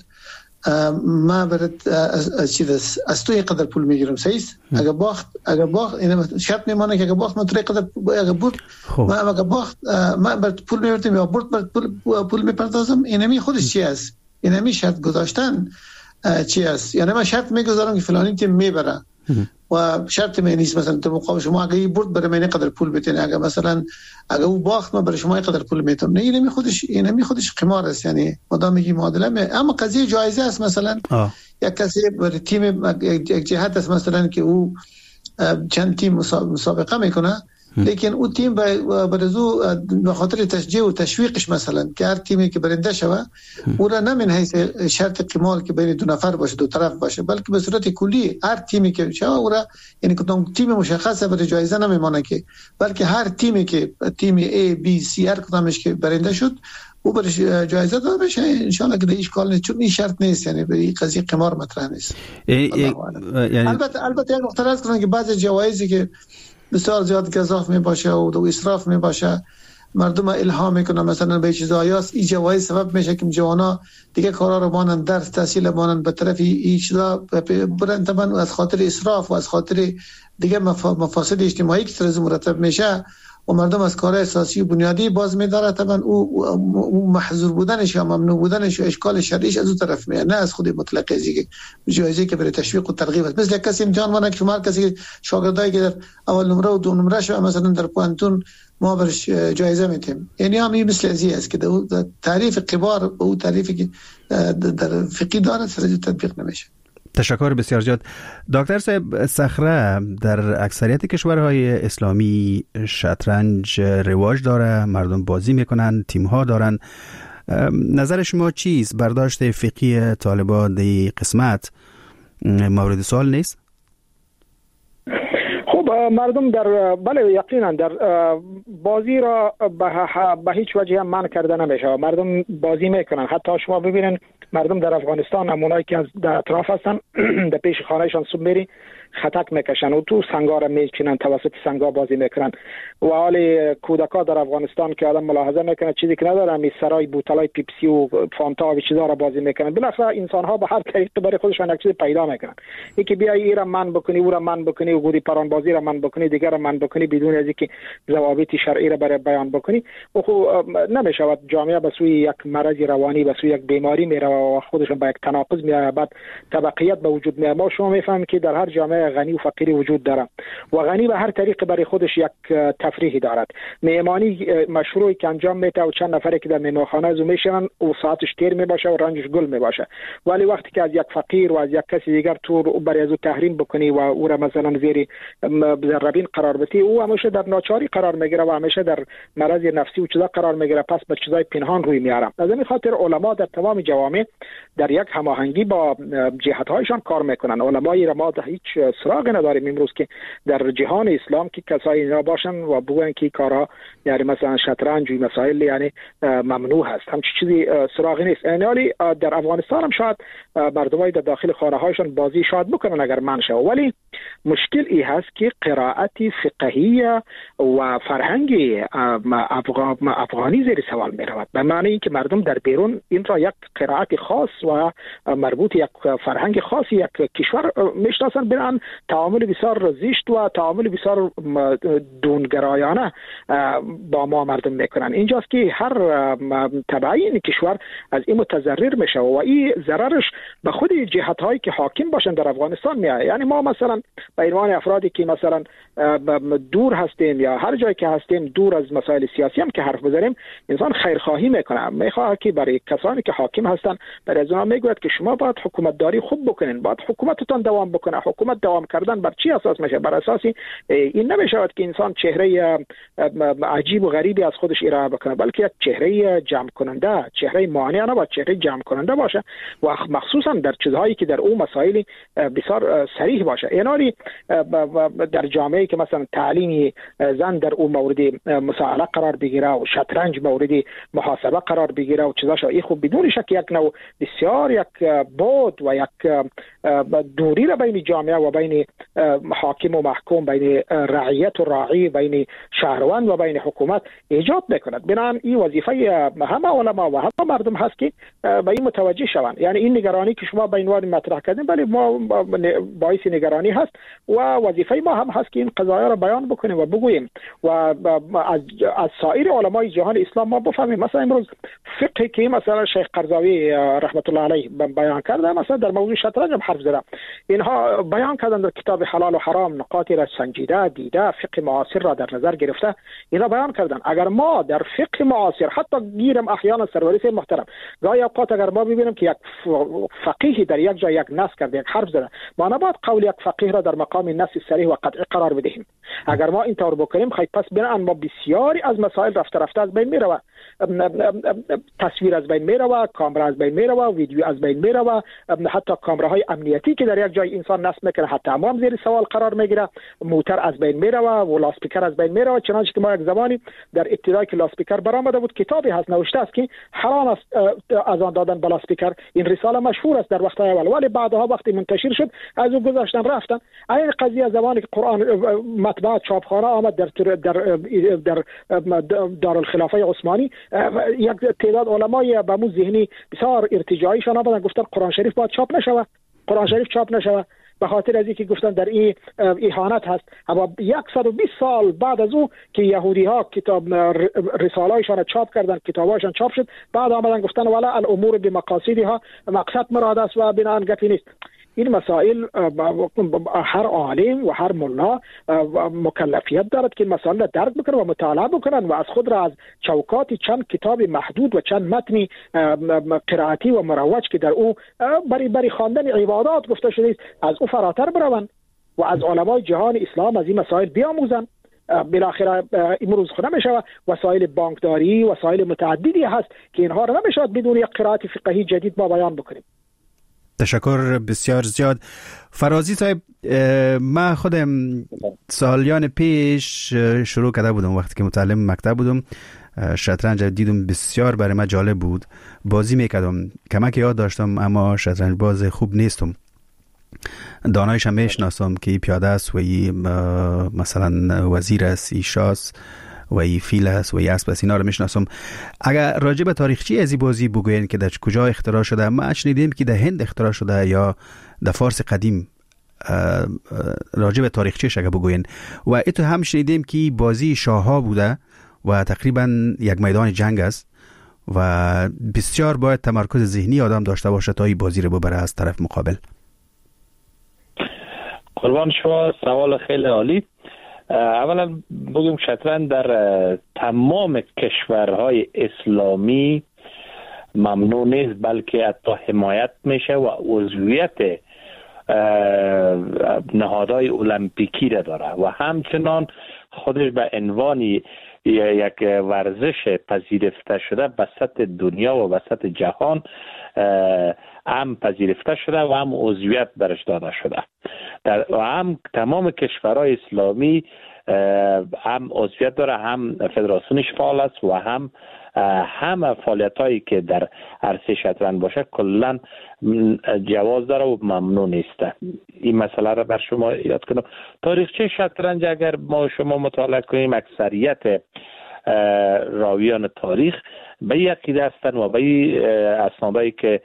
ما برات چیز از تو قدر پول میگیرم صحیح اگه باخت اگه باخت این شرط میمونه که اگه باخت من تو قدر اگه برد ما اگه باخت ما برات پول میورتم یا برد برات پول پول میپردازم اینمی خودش چی است اینمی شرط گذاشتن چی است یعنی من شرط میگذارم که فلانی تیم میبره و شرط می نیست مثلا تو مقابل شما اگه برد برای من قدر پول بتین اگه مثلا اگه او باخت من برای شما قدر پول میتونم نه اینمی خودش اینمی خودش قمار است یعنی مدام میگی معادله می اما قضیه جایزه است مثلا آه. یک کسی برای تیم یک جهت است مثلا که او چند تیم مسابقه میکنه لیکن او تیم برزو به خاطر تشجیع و تشویقش مثلا که هر تیمی که برنده شوه او را نه من حیث شرط قمار که بین دو نفر باشه دو طرف باشه بلکه به صورت کلی هر تیمی که شوه او را یعنی کدام تیم مشخصه برای جایزه نمیمونه که بلکه هر تیمی که تیم A B C هر کدامش که برنده شد او برای جایزه داده بشه ان شاء الله که هیچ کال نیست چون این شرط نیست یعنی به این قضیه قمار مطرح نیست یعنی البته البته یک نکته است که بعضی جوایزی که بسیار زیاد گزاف می باشه و دو اسراف می باشه مردم الهام میکنه مثلا به چیزایی است این جوایز سبب میشه که جوانا دیگه کارا رو مانن درس تحصیل مانن به طرف این چیزا برن طبعا از خاطر اسراف و از خاطر دیگه مفاسد اجتماعی که سر مرتب میشه و مردم از کار اساسی و بنیادی باز می‌داره طبعا او, او محظور بودنش یا ممنوع بودنش و اشکال شرعیش از اون طرف میاد نه از خود مطلق ازی جایزه که برای تشویق و ترغیب است مثل کسی امتحان مانه که شما کسی شاگردایی که در اول نمره و دو نمره شو مثلا در پوانتون ما برش جایزه میتیم یعنی همین مثل ازی است که در تعریف قبار به او تعریفی که در فقه داره سر تطبیق نمیشه. تشکر بسیار زیاد. دکتر صاحب صخره در اکثریت کشورهای اسلامی شطرنج رواج داره مردم بازی میکنن تیم‌ها دارن نظر شما چیست برداشت فقهی طالبان در قسمت مورد سوال نیست؟ مردم در بله یقینا در بازی را به هیچ وجه منع کرده نمیشه مردم بازی میکنن حتی شما ببینن مردم در افغانستان همونایی که در اطراف هستن در پیش خانهشان صبح میری خطک میکشن و تو سنگار میچینن توسط سنگا بازی میکنن و حال کودکا در افغانستان که آدم ملاحظه میکنه چیزی که نداره می سرای بوتلای پیپسی و فانتا و چیزا را بازی میکنن بالاخره انسان ها به هر طریق برای خودشان یک چیز پیدا میکنن یکی بیای ایرا من بکنی او را من بکنی و گودی پران بازی را من بکنی دیگر را من بکنی بدون از اینکه ضوابط شرعی را برای بیان بکنی و خو نمیشود جامعه به سوی یک مرض روانی به سوی یک بیماری میره و خودشون به یک تناقض میاد بعد طبقیت به وجود میاد ما شما میفهمیم که در هر جامعه غنی و فقیری وجود داره و غنی به هر طریق برای خودش یک تفریحی دارد مهمانی مشروعی که انجام میده و چند نفری که در مهمانخانه زو میشنن و ساعتش تیر میباشه و رنجش گل میباشه ولی وقتی که از یک فقیر و از یک کسی دیگر تو برای از تحریم بکنی و او را مثلا زیر ذربین قرار بدی او همیشه در ناچاری قرار میگیره و همیشه در مرض نفسی و چیزا قرار میگیره پس به چیزای پنهان روی میاره از این خاطر علما در تمام جوامع در یک هماهنگی با جهت‌هایشان کار میکنن علمای را ما هیچ سراغ نداریم امروز که در جهان اسلام که کسایی اینا باشن و بگن که کارها یعنی مثلا شطرنج و مسائل یعنی ممنوع هست همچین چیزی سراغی نیست یعنی در افغانستان هم شاید مردمای در داخل خانه هایشان بازی شاید بکنن اگر منشه ولی مشکل ای هست که قرائت فقهی و فرهنگ افغانی زیر سوال می رود به معنی اینکه مردم در بیرون این را یک قرائت خاص و مربوط یک فرهنگ خاصی یک کشور میشناسن بنان تعامل بسیار زشت و تعامل بسیار دونگرایانه با ما مردم میکنن اینجاست که هر تبعی این کشور از این متضرر میشه و این ضررش به خود جهت هایی که حاکم باشن در افغانستان میاد یعنی ما مثلا به عنوان افرادی که مثلا دور هستیم یا هر جایی که هستیم دور از مسائل سیاسی هم که حرف بزنیم انسان خیرخواهی میکنه میخواد که برای کسانی که حاکم هستن برای از اونها میگوید که شما باید حکومت داری خوب بکنین باید حکومتتان دوام بکنه حکومت دوام کردن بر چی اساس میشه؟ بر اساس این نمیشود که انسان چهره عجیب و غریبی از خودش ارائه بکنه، بلکه یک چهره جمع کننده، چهره مانع نه، باید چهره جمع کننده باشه و مخصوصا در چیزهایی که در او مسائل بسیار صریح باشه. اینالی در جامعه که مثلا تعلیم زن در او مورد مسائله قرار بگیره و شطرنج مورد محاسبه قرار بگیره و چیزاش، این خوب بدون شک یک نوع بسیار یک بود و یک دوری را بین جامعه و بین حاکم و محکوم، بین رعیت و راعی، بین شهروند و بین حکومت ایجاد میکند. بنابراین این وظیفه همه علما و همه مردم هست که به این متوجه شوند. یعنی این نگرانی که شما به عنوان مطرح کردین ولی ما باعث نگرانی هست و وظیفه ما هم هست که این قضایا را بیان بکنیم و بگوییم و از از سایر علمای جهان اسلام ما بفهمیم. مثلا امروز فقهی که مثلا شیخ قرضاوی رحمت الله علیه بیان کرده، مثلا در موضوع شطرنج هم حرف زده، اینها بیان کردن در کتاب حلال و حرام نقاطی را سنجیده دیده، فقه معاصر را در نظر گرفته اینا بیان کردن. اگر ما در فقه معاصر حتی گیرم احیانا سروریس محترم گاهی اوقات اگر ما ببینیم که یک فقیه در یک جای یک نص کرده، یک حرف زده، ما نباید قول یک فقیه را در مقام نص صریح و قطعی قرار بدهیم. اگر ما این طور بکنیم خیلی پس بنان ما بسیاری از مسائل رفته رفته از بین میره، تصویر از بین میره، کامera از بین میره، ویدیو از بین میره، حتی کامراهای امنیتی که در یک جای انسان نصب میکنه حتی تمام زیر سوال قرار میگیره، موتور از بین میره و لاسپیکر از بین میره. چنانچه که ما یک زمانی در ابتدای که لاسپیکر برآمده بود کتابی هست نوشته است که حرام است از آن دادن به لاسپیکر. این رساله مشهور است در وقت اول، ولی بعدها وقتی منتشر شد از او گذاشتن رفتن. این قضیه زمانی که قرآن مطبوعات چاپخانه آمد در در در دارالخلافه عثمانی، یک تعداد علمای به مو ذهنی بسیار ارتجاعیشان آمدن گفتن قرآن شریف باید چاپ نشود، قرآن شریف چاپ نشود به خاطر از اینکه گفتن در این اهانت هست. اما صد و بیست سال بعد از او که یهودی ها کتاب رساله هایشان چاپ کردن، کتاباشان چاپ شد، بعد آمدن گفتن ولا الامور بمقاصدها، مقصد مراد است و بناء گپی نیست. این مسائل هر عالم و هر ملا مکلفیت دارد که مسائل را درک بکنن و مطالعه بکنن و از خود را از چوکات چند کتاب محدود و چند متن قرائتی و مروج که در او بری بری خواندن عبادات گفته شده است از او فراتر بروند و از علمای جهان اسلام از این مسائل بیاموزند. بالاخره امروز خود نمیشه وسایل بانکداری، وسایل متعددی هست که اینها را نمیشه بدون یک قرائت فقهی جدید ما بیان بکنیم. تشکر بسیار زیاد. فرازی صاحب، من خودم سالیان پیش شروع کرده بودم وقتی که متعلم مکتب بودم، شطرنج دیدم، بسیار برای من جالب بود، بازی میکردم، کمک یاد داشتم اما شطرنج باز خوب نیستم. دانایش هم میشناسم که پیاده است و ای مثلا وزیر است، ای شاس و ای فیل است و ای اسب است، اینا رو میشناسم. اگر راجع به تاریخچه از این بازی بگوین که در کجا اختراع شده، ما شنیدیم که در هند اختراع شده یا در فارس قدیم، راجع به تاریخچه‌اش اگر بگوین. و ایتو هم شنیدیم که بازی شاه‌ها بوده و تقریبا یک میدان جنگ است و بسیار باید تمرکز ذهنی آدم داشته باشه تا این بازی رو ببره از طرف مقابل. قربان شما، سوال خیلی عالی. اولا بگیم شطرنج در تمام کشورهای اسلامی ممنوع نیست، بلکه حتی حمایت میشه و عضویت نهادهای المپیکی را داره و همچنان خودش به عنوان یک ورزش پذیرفته شده به سطح دنیا و به سطح جهان هم پذیرفته شده و هم عضویت برش داده شده. در و هم تمام کشورهای اسلامی هم عضویت داره، هم فدراسیونش فعال است و هم همه فعالیتایی که در عرصه شطرنج باشه کلا جواز داره و ممنوع نیست. این مسئله را بر شما یاد کنم. تاریخچه شطرنج اگر ما شما مطالعه کنیم، اکثریت راویان تاریخ به یک عقیده هستند و به اسنادایی که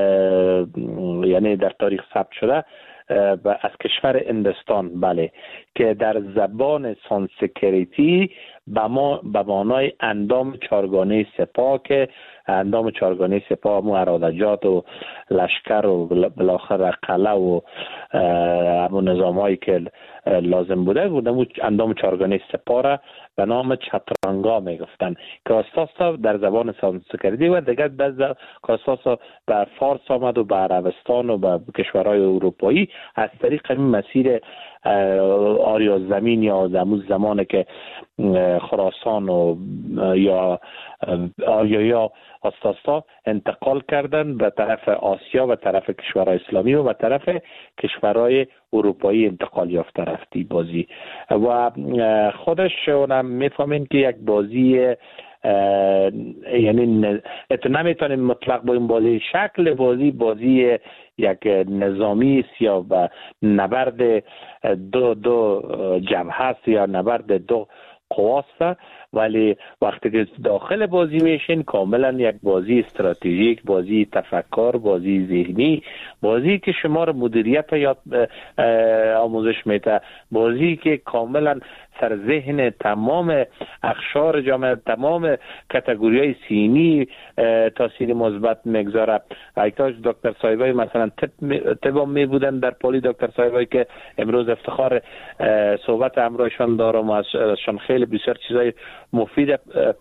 یعنی در تاریخ ثبت شده از کشور هندوستان، بله، که در زبان سانسکریتی به ما به معنای اندام چارگانه سپاه که اندام چارگانه سپاه مو ارادجات و لشکر و بالاخره قلعه و همون نظامایی که لازم بوده بوده اندام چارگانه سپاه را به نام چترانگا میگفتن که اساسا در زبان سانسکریتی و دیگر بعد که اساسا به فارس آمد و به عربستان و به کشورهای اروپایی از طریق این مسیر آریا زمین یا زمون زمانه که خراسان و یا آریایا اساسا انتقال کردن به طرف آسیا و طرف کشورهای اسلامی و به طرف کشورهای اروپایی انتقال یافته رفتی بازی و خودش اونم میفهمین که یک بازی یعنی نمیتونیم مطلق با این بازی شکل بازی بازی یک نظامی است یا به نبرد دو دو جبهه است یا نبرد دو قواست ولی وقتی که داخل بازی میشین کاملا یک بازی استراتژیک بازی تفکر بازی ذهنی بازی که شما رو مدیریت یاد آموزش میده بازی که کاملا سر ذهن تمام اقشار جامعه تمام کاتگوری‌های سینی تاثیر مثبت میگذاره. ایتاج دکتر صاحبای مثلا طب می بودن در پلی دکتر صاحبای که امروز افتخار صحبت همراهشان دارم و ازشان خیلی بسیار چیزای مفید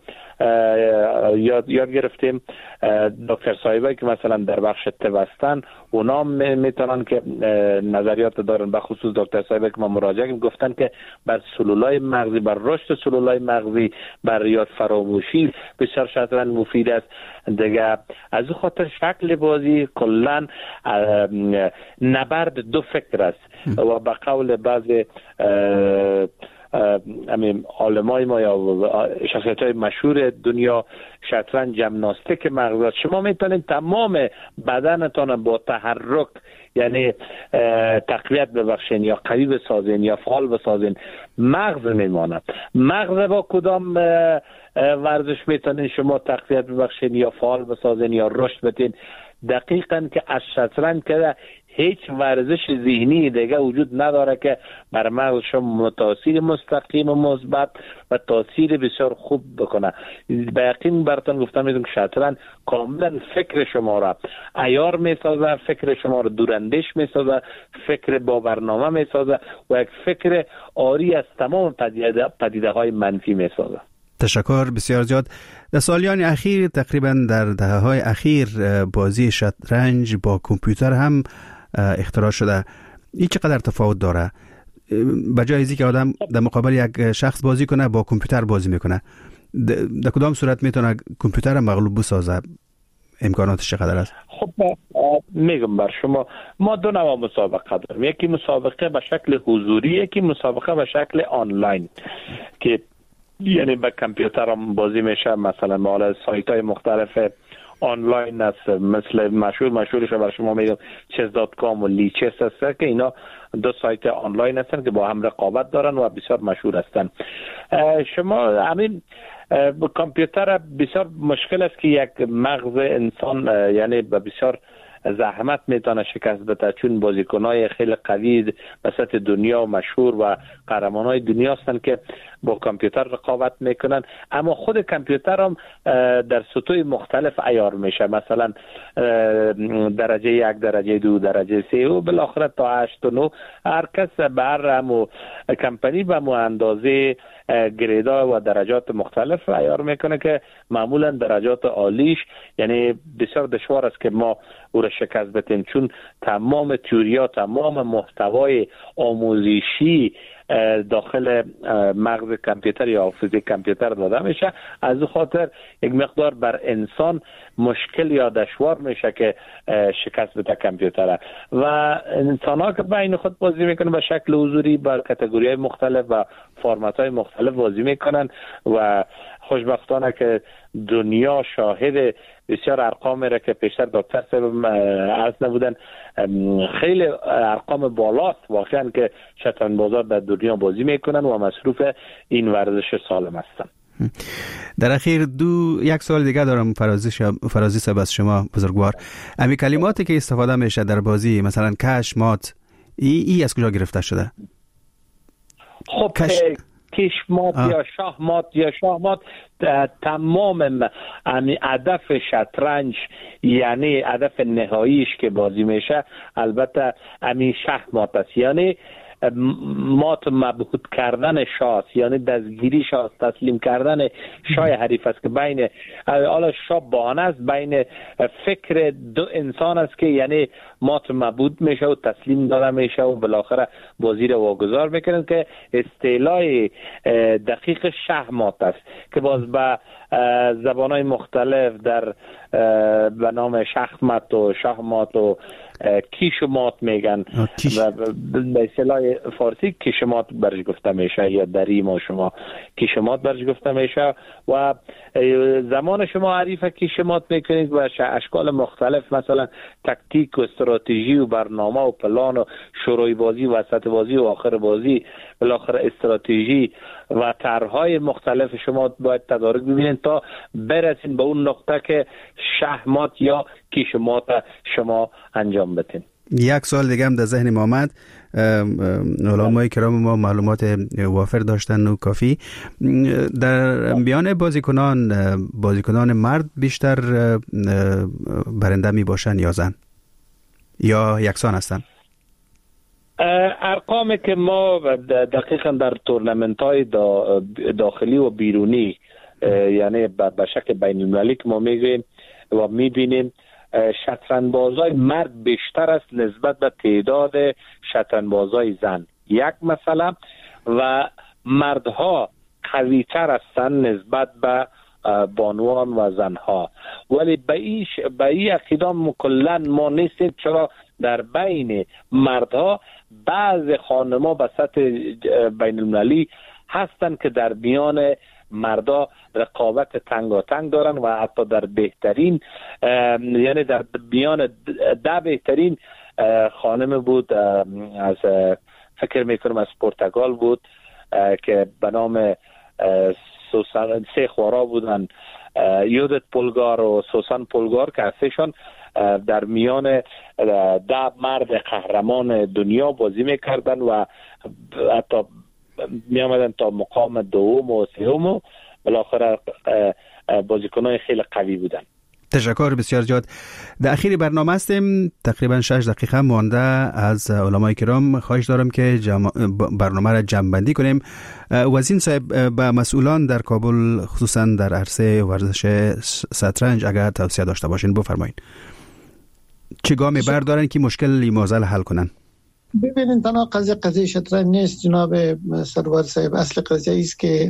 یاد یاد گرفتیم. دکتر صاحبایی که مثلا در بخش طب هستن اونا میتونن که نظریات دارن به خصوص دکتر صاحبایی که ما مراجعه کردیم گفتن که بر سلولای مغزی بر رشد سلولای مغزی بر یاد فراموشی بسیار شطرنج مفید است دیگه. از این خاطر شکل بازی کلا نبرد دو فکر است و به قول بعض همین علمای ما یا شخصیت های مشهور دنیا شطرنج ژیمناستیک مغز شما میتونید تمام بدنتان با تحرک یعنی تقویت ببخشین یا قوی بسازین یا فعال بسازین مغز میماند. مغز با کدام ورزش میتونین شما تقویت ببخشین یا فعال بسازین یا رشد بدین؟ دقیقاً که از شطرنج که هیچ ورزش ذهنی دیگه وجود نداره که بر مغز شما تاثیر مستقیم و مثبت و تاثیر بسیار خوب بکنه. به یقین براتون گفتم میدونم که شطرنج کاملا فکر شما را عیار میسازه، فکر شما را دوراندیش میسازه، فکر با برنامه میسازه و یک فکر آری از تمام پدیده, پدیده های منفی میسازه. تشکر بسیار زیاد. در سالیان اخیر تقریبا در دهه های اخیر بازی شطرنج با کامپیوتر هم اختراع شده. این چقدر تفاوت داره؟ بجای از اینکه آدم در مقابل یک شخص بازی کنه با کامپیوتر بازی میکنه در کدام صورت میتونه کامپیوتر مغلوب بسازه؟ امکاناتش چقدر است؟ خب میگم بر شما ما دو نوع مسابقه داریم. یکی مسابقه به شکل حضوری یکی مسابقه به شکل آنلاین که یعنی به کامپیوتر هم بازی میشه. مثلا مال سایت های مختلف آنلاین است مثل مشهور مشهورش رو بر شما میگم چس دات کام و لیچس است که اینا دو سایت آنلاین هستن که با هم رقابت دارن و بسیار مشهور هستن. شما همین کامپیوتر بسیار مشکل است که یک مغز انسان یعنی بسیار زحمت میتونه شکست بده چون بازیکنای خیلی قوی وسط دنیا مشهور و قهرمانای دنیا هستن که با کامپیوتر رقابت میکنن اما خود کامپیوتر هم در سطوح مختلف عیار میشه. مثلا درجه یک درجه دو درجه سه و بالاخره تا هشت و نه هر کس به هر همو کمپانی به مو اندازه گریدا و درجات مختلف عیار میکنه که معمولا درجات عالیش یعنی بسیار دشوار است که ما او را شکست بدیم چون تمام تئوریا تمام محتوای آموزشی داخل مغز کامپیوتر یا حافظه کامپیوتر داده میشه. از این خاطر یک مقدار بر انسان مشکل یا دشوار میشه که شکست بده کامپیوتر و انسان ها که بین خود بازی میکنن به شکل حضوری بر کاتگوری های مختلف و فرمت های مختلف بازی میکنن و خوشبختانه که دنیا شاهد بسیار ارقامی را که پیشتر دکتر صاحب عرض نبودن خیلی ارقام بالاست واقعا که شطرنج بازار در دنیا بازی میکنن و مصروف این ورزش سالم هستن. در اخیر دو یک سوال دیگه دارم فرازی شب فرازی صاحب از شما بزرگوار. امی کلماتی که استفاده میشه در بازی مثلا کش مات ای ای از کجا گرفته شده؟ خب کش... کشمات یا شاهمات یا شاهمات تمام امی هدف شطرنج، یعنی هدف نهاییش که بازی میشه البته امی شاهمات است، یعنی مات مبهوت کردن شاه، یعنی دستگیری شاه، تسلیم کردن شاه حریف است که بین حالا شاه بهانه است، بین فکر دو انسان است که یعنی مات مبهوت میشه و تسلیم داده میشه و بالاخره بازی رو واگذار میکنن که اصطلاح دقیق شاهمات است که باز به زبانهای مختلف در به نام شахمت و شاهمات و کیشمات میگن و به اصطلاح فارسی کیشمات برش گفته میشه یا دری ما شما کیشمات برش گفته میشه و زمان شما حریف کیشمات میکنید و اشکال مختلف مثلا تکتیک و استراتژی و برنامه و پلان و شروع بازی و وسط بازی و آخر بازی بالاخره استراتژی و طرحهای مختلف شما باید تدارک ببینید تا برسین به اون نقطه که شاهمات یا کیشمات شما انجام بدین. یک سوال دیگه هم در ذهن ما آمد. علمای کرام ما معلومات وافر داشتن و کافی. در بیان بازیکنان بازیکنان مرد بیشتر برنده می باشن یا زن یا یکسان هستن؟ ارقامی که ما دقیقا در تورنمنت های داخلی و بیرونی یعنی به شکل بین المللی که ما میگیم و میبینیم شطرنج‌بازای مرد بیشتر است نسبت به تعداد شطرنج‌بازای زن، یک مسئله، و مردها قوی‌تر هستند نسبت به بانوان و زنها، ولی به این به این عقیده کلا ما نیستیم، چرا در بین مردها بعض خانم‌ها به سطح بین المللی هستند که در میان مردا رقابت تنگاتنگ دارن و حتی در بهترین یعنی در بیان ده بهترین خانم بود از فکر میکنم از پرتغال بود که به نام سوسان سه خوارا بودن، یودت پولگار و سوسان پولگار که هستشان در میان ده مرد قهرمان دنیا بازی میکردن و حتی می آمدن تا مقام دوم و سوم و بالاخره بازیکنان خیلی قوی بودن. تشکر بسیار زیاد. در اخیر برنامه هستیم، تقریبا شش دقیقه مانده از علمای کرام. خواهش دارم که جم... برنامه را جمع بندی کنیم. وزین صاحب، به مسئولان در کابل خصوصا در عرصه ورزش شطرنج اگر توصیه داشته باشین بفرمایید. چه گامی بردارن که مشکل لیمازل حل کنن؟ ببینید تنها قضیه قضیه شطرنج نیست جناب سرور صاحب، اصل قضیه است که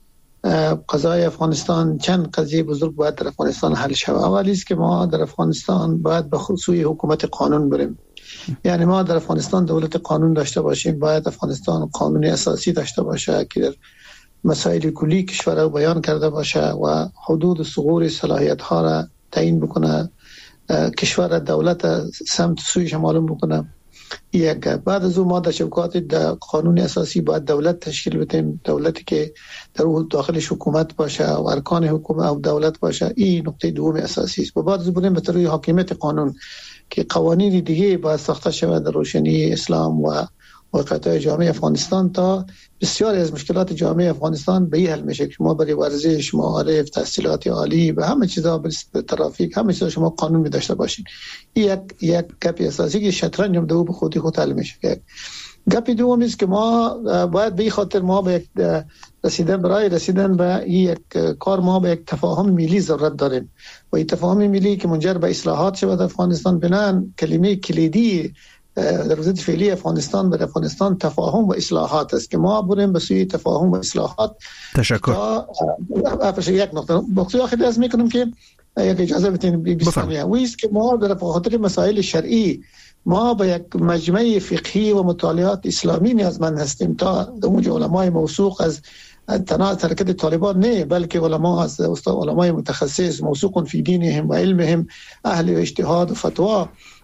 قضای افغانستان چند قضیه بزرگ باید در افغانستان حل شود. اولی است که ما در افغانستان باید به خصوصی حکومت قانون بریم، یعنی ما در افغانستان دولت قانون داشته باشیم، باید افغانستان قانون اساسی داشته باشه که در مسائل کلی کشور رو بیان کرده باشه و حدود ثغور صلاحیت ها را تعیین بکنه، کشور دولت سمت سویش معلوم بکنه. یک بعد از اون ما در شبکات در قانون اساسی باید دولت تشکیل بدیم، دولتی که در اون داخلش حکومت باشه و ارکان حکومت او دولت باشه. این نقطه دوم اساسی است. و بعد از بریم به طرح حاکمیت قانون که قوانین دیگه باید ساخته شود در روشنی اسلام و واقعیت جامعه افغانستان تا بسیاری از مشکلات جامعه افغانستان به این حل میشه که ما برای ورزش، معارف، تحصیلات عالی و همه چیزا، به ترافیک، همه چیزا شما قانون می داشته باشین. این یک یک گپ اساسی که شطرنج هم دو به خودی خود حل میشه. گپ دوم است که ما باید به این خاطر ما به یک رسیدن برای رسیدن به یک کار ما به یک تفاهم ملی ضرورت داریم و این تفاهم ملی که منجر به اصلاحات شود در افغانستان بنان کلمه کلیدی در وضعیت فعلی افغانستان بر افغانستان تفاهم و اصلاحات است که ما بریم به سوی تفاهم و اصلاحات. تشکر. افرش یک نقطه بخصوص آخر از میکنم که یک اجازه بدین بیست ثانیه ویست که ما در خاطر مسائل شرعی ما به یک مجمع فقهی و مطالعات اسلامی نیازمند هستیم تا اون علمای موثوق از تنها حرکت طالبان نه بلکه علما از استاد علمای متخصص موثوق فی دینهم و علمهم اهل اجتهاد و فتوا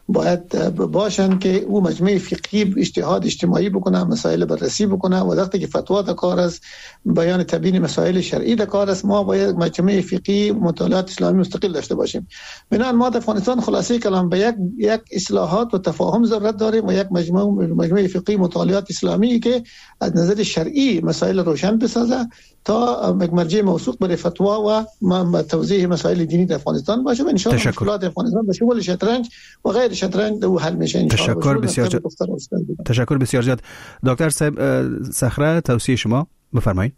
باید باشن که او مجمع فقهی اجتهاد اجتماعی بکنه، مسائل بررسی بکنه و وقتی که فتوا در کار است، بیان تبیین مسائل شرعی در کار است، ما باید مجمع فقهی مطالعات اسلامی مستقل داشته باشیم. بنابراین ما در افغانستان خلاصه کلام به یک یک اصلاحات و تفاهم ضرورت داریم و یک مجموعه مجموعه فقهی مطالعات اسلامی که از نظر شرعی مسائل روشن بسازه تا مرجع موثوق برای فتوا و توضیح مسائل دینی در افغانستان باشه و ان شاء الله مشکلات افغانستان به شمول شطرنج و غیر شطرنج دو حل میشه ان شاء الله. تشکر بسیار زیاد. تشکر بسیار زیاد. دکتر صاحب صخره، توصیه شما بفرمایید.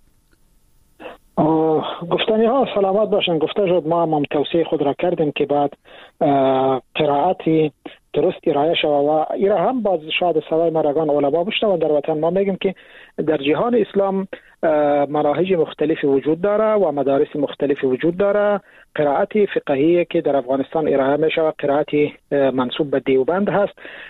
گفتنی ها سلامت باشن. گفته شد، ما هم توصیه خود را کردیم که بعد قرائتی درست ارائه شود و ایره هم باز شاید سوای مرگان علما بشنوند. در وطن ما میگیم که در جهان اسلام مناهج مختلفی وجود داره و مدارس مختلفی وجود داره. قرائت فقهی که در افغانستان ارائه می شود قرائت منسوب به دیوبند هست.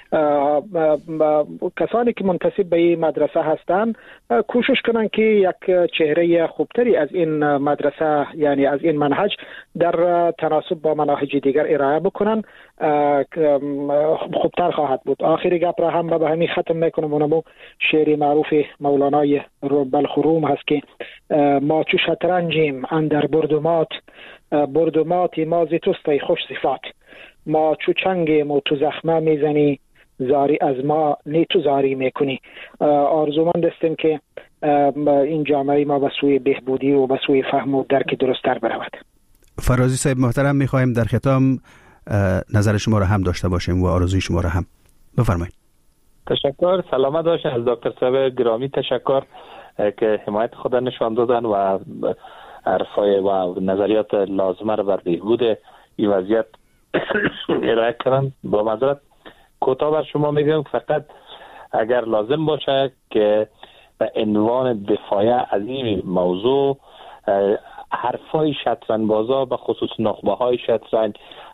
کسانی که منتسب به این مدرسه هستند کوشش کنند که یک چهره خوبتری از این مدرسه، یعنی از این منهج، در تناسب با مناهج دیگر ارائه بکنن، خوبتر خواهد بود. آخری گپ را هم به همین ختم میکنم. اونمو شعر معروف مولانای بلخروم هست که ما چو شطرنجیم اندر بردومات، بردوماتی ما زی توستی خوش صفات، ما چو چنگیم و تو زخمه میزنی، زاری از ما نی تو زاری میکنی. آرزومند هستیم که این جامعه ما به سوی بهبودی و به سوی فهم و درک درست‌تر برود. فرازی صاحب محترم، میخوایم در ختام نظر شما را هم داشته باشیم و آرزوی شما را هم بفرمایید. تشکر. سلامت باشین. از دکتر صاحب گرامی تشکر که حمایت خود نشان دادن و عرفای و نظریات لازمه را بر بهبود این وضعیت ارائه کردن. با معذرت کوتاه بر شما میگم، فقط اگر لازم باشه که به عنوان دفاع از این موضوع حرفای شطرنج بازا به خصوص نخبه های شطرنج،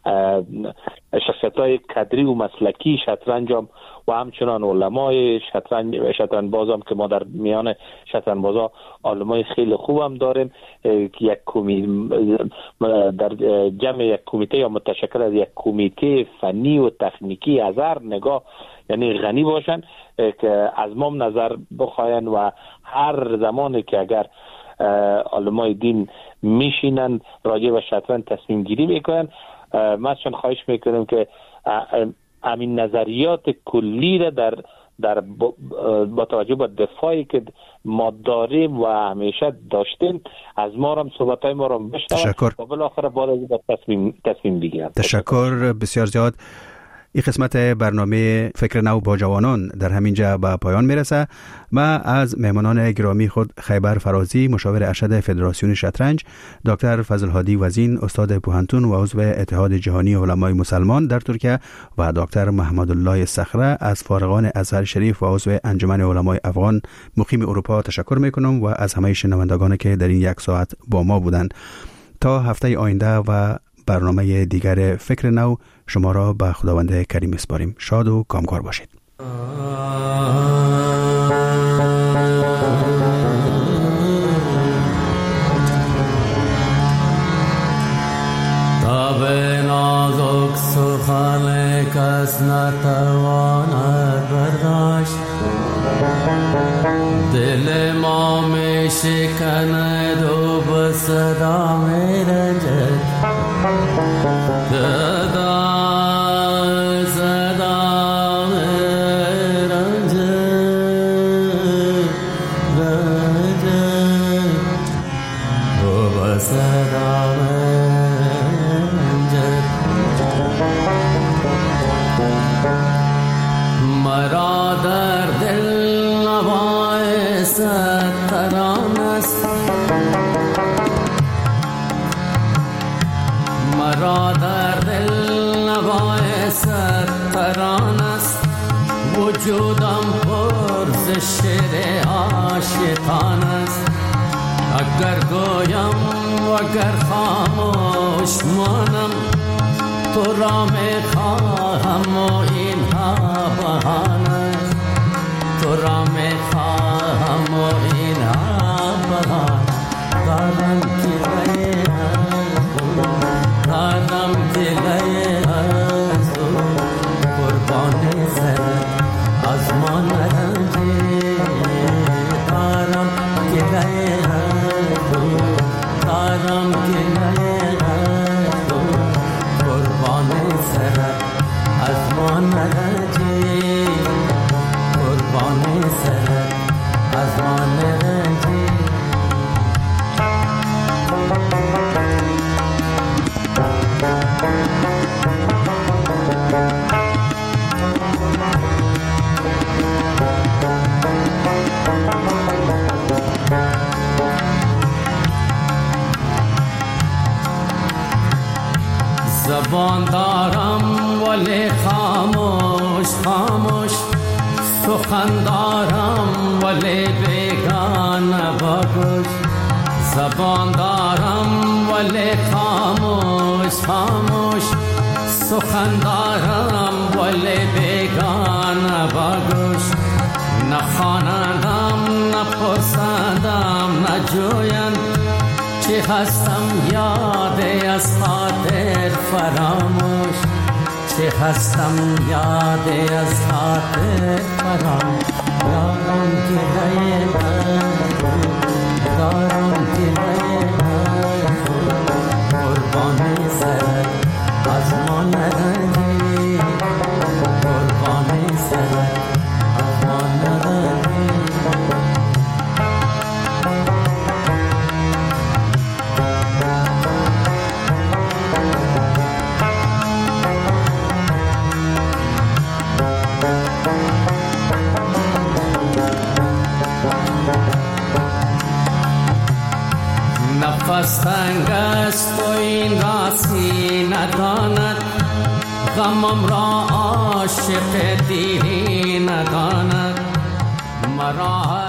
شخصیت های کدری و مسلکی شطرنج هم و همچنان علمای شطرنج شطرنج باز هم که ما در میان شطرنج بازا علمای خیلی خوب هم داریم که یک کمیته در جمع یک کمیته یا متشکل از یک کمیته فنی و تکنیکی از هر نگاه یعنی غنی باشن که از ما نظر بخواین و هر زمانی که اگر علمای دین میشینن راجع به شطرنج تصمیم گیری میکنن، ما چون خواهش میکنیم که همین نظریات کلی را در در با توجه به دفاعی که ما داریم و همیشه داشتیم از ما هم صحبتای ما رو بشنوند و بالاخره بالا تصمیم تصمیم بگیرن. تشکر بسیار زیاد. این قسمت برنامه فکر نو با جوانان در همینجا به پایان میرسه. ما از مهمانان گرامی خود خیبر فرازی، مشاور ارشد فدراسیون شطرنج، دکتر فضل هادی وزین، استاد پوهنتون و عضو اتحاد جهانی علمای مسلمان در ترکیه، و دکتر محمد الله صخره از فارغان ازهر شریف و عضو انجمن علمای افغان مقیم اروپا تشکر میکنم و از همه شنوندگانی که در این یک ساعت با ما بودند. تا هفته آینده و برنامه دیگر فکر نو شما را به خداوند کریم میسپاریم. شاد و کامگار باشید. تا به نازک سخن کس نتواند برداشت، دل ما می شکند و به صدا می رنجد. صدا صدا می رنجد رنجد و به صدا می رنجد. مرا در دل نوای ستران است، مرا در دل نوای ستران است، وجودم پر ز شعر عاشقان است. اگر گویم و اگر خاموش مانم تو را میخواهم و اینها بهانه، تو را میخواهم و اینها بهانه. دادم دلای از دادم دلای از دارم گله قربان سرت از ما نرنجی، قربان سرت از ما نرنجی. زبان دارم ولی خاموش خاموش، سخن دارم ولی بیگانه باگوش. زبان دارم ولی خاموش خاموش، سخن دارم ولی بیگانه باگوش. نخواندم نپرسندم نجویم، چی هستم یاد از خاطر فراموش، چی هستم یاد از خاطر فراموش. دارم گله دارم گله قربان سرت از ما نرنجی، قربان سرت از ما نرنجی. نفس تنگ است و این راسی نداند، غمم را عاشق دیری نداند. مرا